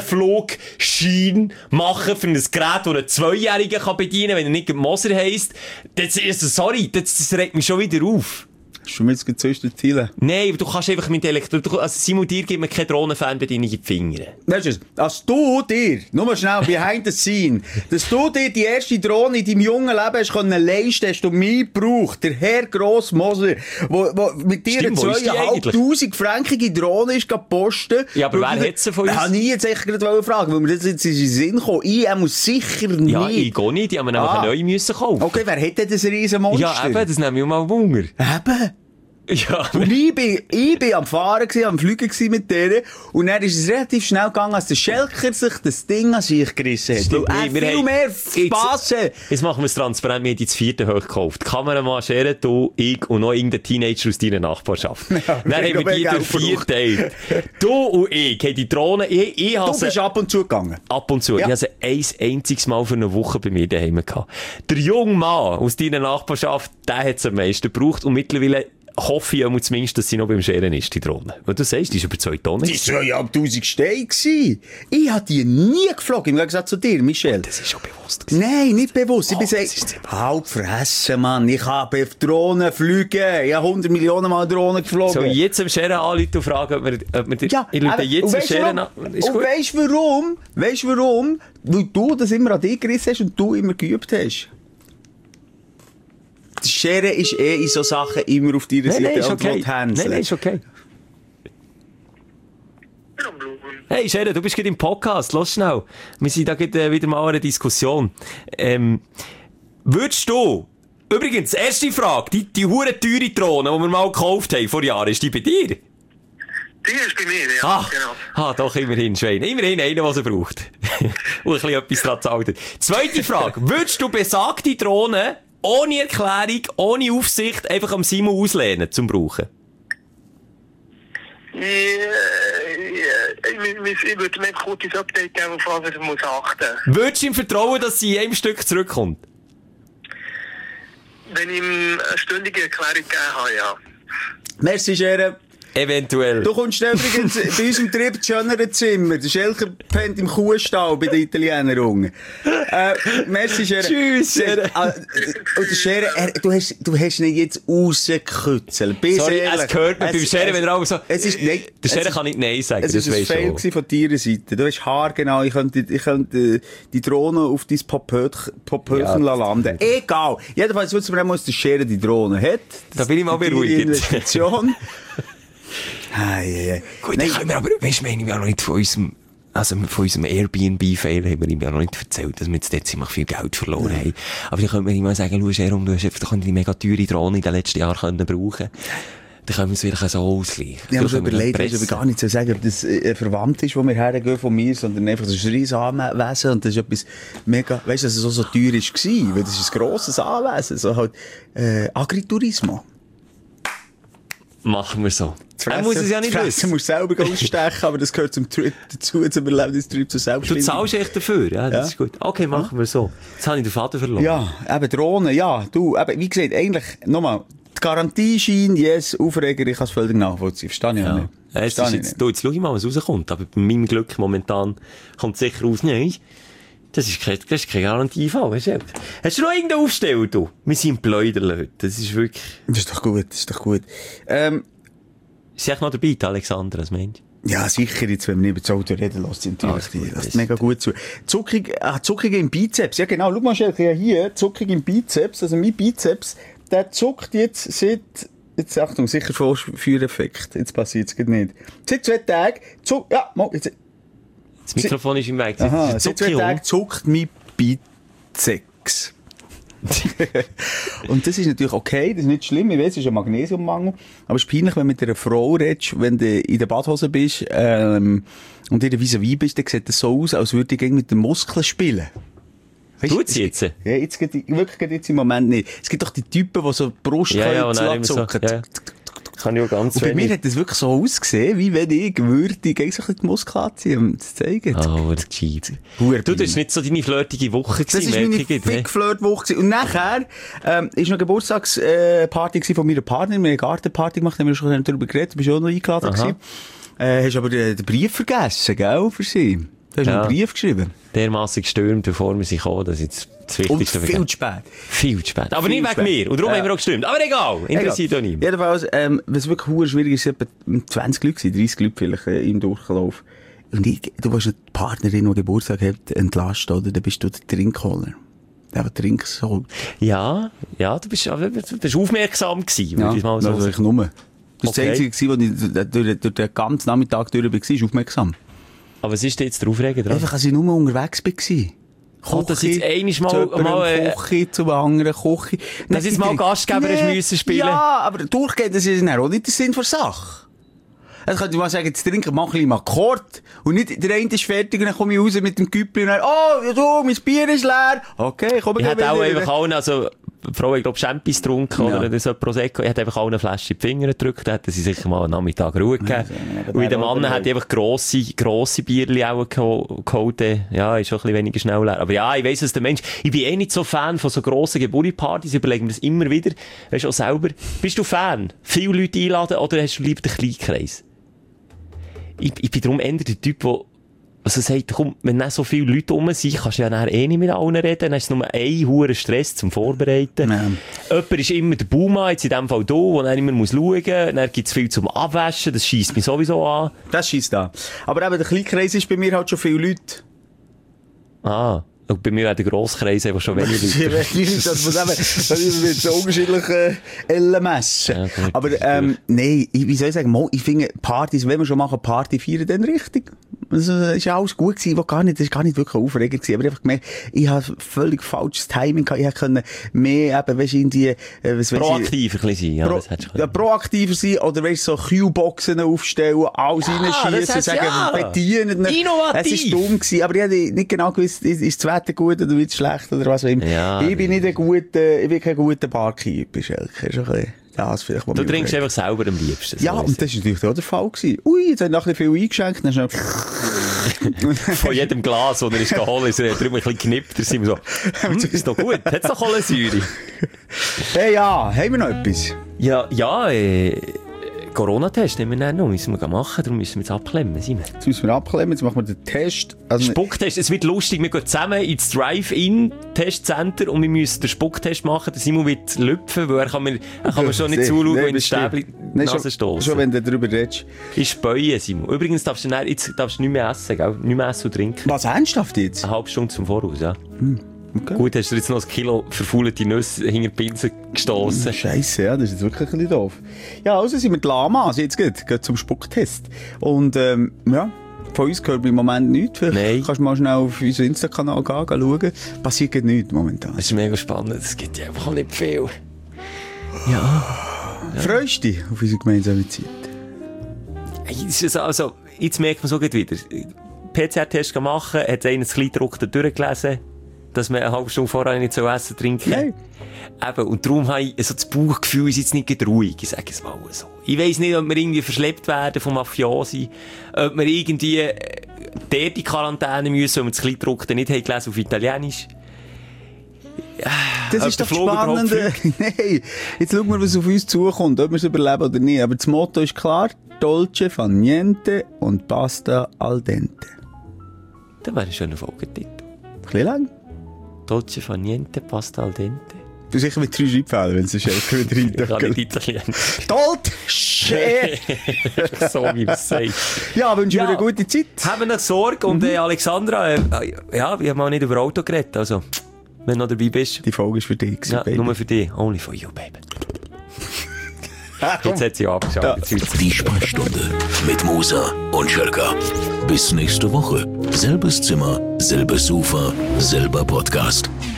Drohnenflugschein machen für ein Gerät, das ein Zweijähriger kann bedienen kann, wenn er nicht Moser heisst. Das ist, sorry, das, das regt mich schon wieder auf. hast du mir jetzt gezüstet, Thiele? Nein, du kannst einfach mit Elektro... du- Also Simon, dir gibt mir keine Drohnenfernbedienung in die Finger. Weißt du, als du dir, nur mal schnell, behind the scene, dass du dir die erste Drohne in deinem jungen Leben hast können leisten, hast du mich gebraucht, der Herr Grossmoser, wo, wo mit dir Stimmt, wo ist die zweieinhalbtausend frankige Drohne ist gepostet. Ja, aber wer hat sie von uns? Habe ich jetzt echt gerade fragen, weil mir das jetzt in den Sinn kommt. Ich, er muss sicher nicht. Ja, ich gehe nicht, die haben wir nämlich Ah. eine neue müssen kaufen. Okay, wer hätte das riesen Monster? Ja, eben, das nehmen wir mal Wunder. Eben. Ja, Und ich bin, ich bin am Fahren gewesen, am Fliegen gewesen mit denen. Und dann ist es relativ schnell gegangen, als der Schelker sich das Ding an sich gerissen hat. Stimmt, Weil er wir viel haben- mehr Spass hat. Jetzt machen wir es transparent, wir haben die das vierte hoch gekauft. Kameramann, Schere, du, ich und noch irgendein Teenager aus deiner Nachbarschaft. Dann haben wir wir die haben durch Geld vier geteilt. Du und ich haben die Drohne, ich, ich Du habe bist ab und zu gegangen. ab und zu. Ja. Ich hatte sie ein einziges Mal für eine Woche bei mir daheim gehabt. Der junge Mann aus deiner Nachbarschaft, der hat es am meisten gebraucht und mittlerweile hoffe ich auch zumindest, dass sie noch beim Scheren ist, die Drohne. Und du sagst, die ist über zwei Tonnen. Die war zweieinhalbtausend Steine gewesen. Ich habe die nie geflogen, im Gegensatz zu dir, Michel. Das ist schon bewusst gewesen. Nein, nicht bewusst. Ich Oh, bin das ist so, ziemlich- halt fressen, Mann. Ich habe auf Drohnen fliegen. Ich habe hundert Millionen Mal Drohnen geflogen. So, jetzt am Scheren anrufen und fragen, ob wir, ob wir, Ja, ich rufe aber- jetzt und am weisst du Scheren warum? an. Ist Und gut. weisst du warum? Weisst du warum? Weil du das immer an dich gerissen hast und du immer geübt hast. Die Schere ist eh in so Sachen immer auf deiner Nein, Seite nein, ist und okay. will hänseln. Nein, nein, ist okay. Hey, Schere, du bist gerade im Podcast. Los schnell. Wir sind da gerade, äh, wieder mal in einer Diskussion. Ähm, würdest du, übrigens, erste Frage, die, die hure teure Drohne, die wir mal gekauft haben vor Jahren, ist die bei dir? Die ist bei mir, ja. Ah, Genau. ah, doch, immerhin, Schwein. Immerhin einer, was er braucht. Und ein bisschen etwas dran zahlt. Zweite Frage. Würdest du besagte Drohne ohne Erklärung, ohne Aufsicht einfach am Simon auslehnen zum Brauchen? Ja, ja, ich, ich würde mir ein kurzes Update geben, auf was ich muss achten. Würdest du ihm vertrauen, dass sie in einem Stück zurückkommt? Wenn ich ihm eine stündige Erklärung gegeben habe, ja. Merci, Schere. Eventuell. Du kommst übrigens bei unserem Trip das schönere Zimmer. Der Schelker pennt im Kuhstall bei den Italienern unten. Äh, merci, Schere. Tschüss, Schere. Äh, und der Schere, er, du hast, du hast ihn jetzt rausgekützelt. Bis Sorry, ehrlich. es gehört mir beim Schere, wenn er auch so... Es ist, nein, der Schere es- kann nicht Nein sagen, Es das war ein weisst Fail du. gewesen von deiner Seite. Du hast haargenau, ich könnte, ich könnte äh, die Drohne auf dein Popöchen Ja, ja, landen. Egal. Jedenfalls wissen wir einmal, dass der Schere die Drohne hat. Da bin ich mal Die beruhigt. Investition. Hey, hey, hey. Gut, Nein, dann können wir aber, weisst du, wir haben ja noch nicht von unserem, also von unserem Airbnb-Fail haben wir ihm ja noch nicht erzählt, dass wir jetzt dort ziemlich viel Geld verloren haben. Aber dann können wir ihm mal sagen, schau, Jerome, du hast einfach die mega teure Drohne in den letzten Jahren können brauchen. Dann können wir es vielleicht so ausgleichen. Ich habe mir schon Vielleicht können wir überlegt, dann ich aber pressen. gar nicht so sagen, ob das äh, verwandt ist, wo wir hergehen von mir, sondern einfach, das ist ein riesen Anwesen und das ist etwas mega, weißt du, dass es so, so teuer war, weil das ist ein grosses Anwesen, so halt, äh, Agriturismo. Machen wir so. Das Er muss es ja nicht das Fressen wissen. musst du selber ausstechen, aber das gehört zum Trip dazu, zum Erlebnistrip, zur Du Selbstfindung. zahlst echt dafür, ja, das Ja. ist gut. Okay, machen wir so. Jetzt habe ich den Vater verloren. Ja, eben Drohnen, ja, du, eben, wie gesagt, eigentlich, nochmal, die Garantieschein, yes, Aufreger, ich kann es völlig nachvollziehen, verstehe ich auch Ja. nicht. Ja, jetzt, Verstehe ist ich jetzt, nicht. du, jetzt schau ich mal, was rauskommt. Aber bei meinem Glück momentan kommt sicher raus, nein. Das ist kein, das ist kein Garantiefall. Hast du, hast du noch irgendeinen Aufsteller, du? Wir sind im Pläuderl heute. Das ist wirklich... Das ist doch gut, das ist doch gut. Ähm... Ist sie echt noch dabei, die Alexandra, als Mensch? Ja, sicher, jetzt, wenn wir nicht über das Auto reden, lässt sie natürlich, Ah, die lässt mega gut zu. Zuckung, ah, Zuckung im Bizeps. Ja, genau. Schau mal schnell hier, Zuckung im Bizeps. Also mein Bizeps, der zuckt jetzt seit, jetzt, Achtung, sicher Vorführeffekt. Jetzt passiert es nicht. Seit zwei Tagen, zuckt, ja, mal, jetzt. Das Mikrofon ist im Weg. Aha, seit zwei Tagen zuckt mein Bizeps. Und das ist natürlich okay, das ist nicht schlimm, ich weiss, es ist ein Magnesiummangel, aber es ist peinlich, wenn du mit einer Frau redest, wenn du in der Badhose bist, ähm, und ihr vis-à-vis bist, dann sieht das so aus, als würde ich mit den Muskeln spielen. Tut sie jetzt? Ja, jetzt geht, wirklich geht jetzt im Moment nicht. Es gibt doch die Typen, die so die Brust ja, ja, zucken. So, ja. Kann ich auch ganz und bei wenig. mir hat das wirklich so ausgesehen, wie wenn ich würde, ich so ein bisschen die Muskeln anziehen, um das zu zeigen. Oh, das gescheit. Du, das war nicht so deine flirtige Woche gewesen, das war meine Fick-Flirt-Woche. Und nachher, ähm, ist noch Geburtstagsparty äh, von meiner Partnerin. Wir haben eine Gartenparty gemacht, haben wir schon darüber geredet, du bist auch noch eingeladen gewesen. Äh, hast aber den, den Brief vergessen, gell, für sie. Du hast ja einen Brief geschrieben. Dermassen gestürmt, bevor wir sie kommen, das ist jetzt das Wichtigste. Und viel zu spät. Viel zu spät. Aber viel nicht wegen mir. Und darum äh, haben wir auch gestürmt. Aber egal, interessiert auch nicht. Jedenfalls, ähm, was wirklich verdammt schwierig ist, etwa zwanzig Leute, dreißig Leute vielleicht äh, im Durchlauf. Und ich, du warst eine Partnerin, die Geburtstag hat, entlastet, oder? Dann bist du der Trinkholer. Der, der Trink so. Ja, ja, du bist, du bist aufmerksam gewesen, würde ja, ich mal so sagen. Ich nur. Das okay. war das Einzige, wo ich durch, durch den ganzen Nachmittag durch war, ist aufmerksam. Aber was ist denn jetzt der Aufreger dran? Einfach, als ich nur unterwegs war. Koche, das jetzt einiges mal, mal, äh, Koche zum anderen Koche. Dass jetzt mal Gastgeber nee, müssen spielen. Ja, aber durchgehen, das ist auch nicht der Sinn der Sache. Jetzt könnte ich mal sagen, jetzt trinke ich mal ein bisschen Akkord. Und nicht, der eine ist fertig und dann komme ich raus mit dem Küppli und dann, oh, du, mein Bier ist leer. Okay, komm ich Ich hätte auch einfach allen, also, die Frau, ich glaube, Champis getrunken, ja. Oder so Prosecco. Ich hätte einfach auch eine Flasche in die Finger gedrückt, da hätten sie sicher mal einen Nachmittag Ruhe gegeben. Ja, und in den Mann hätte ich einfach grosse, grosse Bierli auch geholt. Ja, ist schon ein bisschen weniger schnell leer. Aber ja, ich weiss, was der Mensch, ich bin eh nicht so Fan von so grossen Geburtstagspartys, überlegen wir das immer wieder. Weißt du auch selber, bist du Fan? Viele Leute einladen oder hast du lieber den Kleinkreis? Ich, ich bin darum eher der Typ, der, also sagt, komm, wenn nicht so viele Leute rum sind, kannst du ja nachher eh nicht mit allen reden, dann hast du nur einen hohen Stress zum Vorbereiten. Ja. Jemand ist immer der Baumann, jetzt in dem Fall da, wo er immer muss schauen muss, dann gibt es viel zum Abwaschen, das scheisst mich sowieso an. Das scheisst an. Aber eben, der Kleinkreis ist bei mir halt schon viele Leute. Ah. Und bei mir hat der Grosskreis einfach schon weniger Leute. Das muss eben, das ist mit so unterschiedlichen Ellen messen. Ja, gut, aber, ähm, nein, wie soll ich sagen, ich finde Partys, wenn wir schon machen, Party feiern, dann richtig. Also, es ist ja alles gut gewesen, war gar nicht, das ist gar nicht wirklich aufregend gewesen. Aber ich habe gemerkt, ich habe völlig falsches Timing gehabt. Ich hätte können mehr eben, weißt du, in die, äh, was proaktiver sein, ja, Pro, das hättest du ja, proaktiver sein, oder weißt du, so Q-Boxen aufstellen, alles ja, reinschiessen, sagen, ja. bedienen. Innovativ! Es ist dumm gewesen, aber ich habe nicht genau gewusst, ist, ist das Wetter gut oder wird es schlecht oder was auch immer. Ja, ich bin nicht ein guter, ich bin kein guter Barkeeper, Schelke. Ist ein bisschen, das vielleicht, du trinkst einfach selber am liebsten. Ja, und das war natürlich auch der Fall gewesen. Ui, jetzt habe ich nachher viel eingeschenkt, dann schnell von jedem Glas, das er ist geholt, ist er drüber ein bisschen geknippt, da sind wir so, hm, ist doch gut, hat's doch Kohlensäure. Hey, ja, haben wir noch etwas? Ja, ja, äh, Corona-Test haben wir dann noch, müssen wir machen, darum müssen wir jetzt abklemmen, sind wir. Jetzt müssen wir abklemmen, jetzt machen wir den Test. Also Spucktest, es wird lustig, wir gehen zusammen ins Drive-In-Testcenter und wir müssen den Spucktest machen, der Simon wird lüpfen, weil er kann mir, er kann mir schon nicht zuschauen, wenn der Stäbli Nase stossen. Schon wenn du darüber redest. Ich speue, Simon. Übrigens darfst du, nicht, jetzt darfst du nicht mehr essen, gell? Nicht mehr essen und trinken. Was, ernsthaft jetzt? Eine halbe Stunde zum Voraus, ja. Hm. Okay. Gut, hast du jetzt noch ein Kilo verfaulte Nüsse hinter die Pinsel gestossen. Scheisse, ja, das ist jetzt wirklich ein bisschen doof. Ja, also sind wir die Lamas, jetzt geht, geht zum Spucktest. Und, ähm, ja, von uns gehört im Moment nichts. Vielleicht Nein. kannst du mal schnell auf unseren Insta-Kanal gehen, gehen schauen. Passiert nichts momentan. Das ist mega spannend, es gibt ja einfach nicht viel. Ja. ja. Freust du dich auf unsere gemeinsame Zeit? Also, jetzt merkt man so gut wieder. P C R-Test machen, hat einer das Kleidruck da durchgelesen, dass man eine halbe Stunde vorher nicht so essen, trinken. Nein. Eben, und darum habe ich so das Bauchgefühl, ist jetzt nicht ruhig, ich sage es mal so. Ich weiss nicht, ob wir irgendwie verschleppt werden vom Mafiosi, ob wir irgendwie äh, der die Quarantäne müssen, weil wir das Kleidruck nicht haben gelesen auf Italienisch. Ja, das ist doch spannend. Nein, jetzt schauen wir, was auf uns zukommt, ob wir es überleben oder nicht. Aber das Motto ist klar, Dolce fan niente und Pasta al dente. Das wäre ein schöner Folgetitel. Ein bisschen lang. Dolce fa niente, pasta al dente. Du sicher mit drei Schreibfehlern, wenn es ist wieder rein. Ich kann nicht Italienisch. Dolce! So wie man es sagt. Ja, wünsche Ja. dir eine gute Zeit. Haben noch Sorge. Und äh, Alexandra, äh, ja, wir haben mal nicht über Auto geredet. Also, wenn du noch dabei bist. Die Folge ist für dich, Ja, Baby. nur für dich. Only for you, baby. Jetzt hat sie abgeschaltet. Ja. Die Sprechstunde mit Musa und Schelka. Bis nächste Woche. Selbes Zimmer, selbes Sofa, selber Podcast.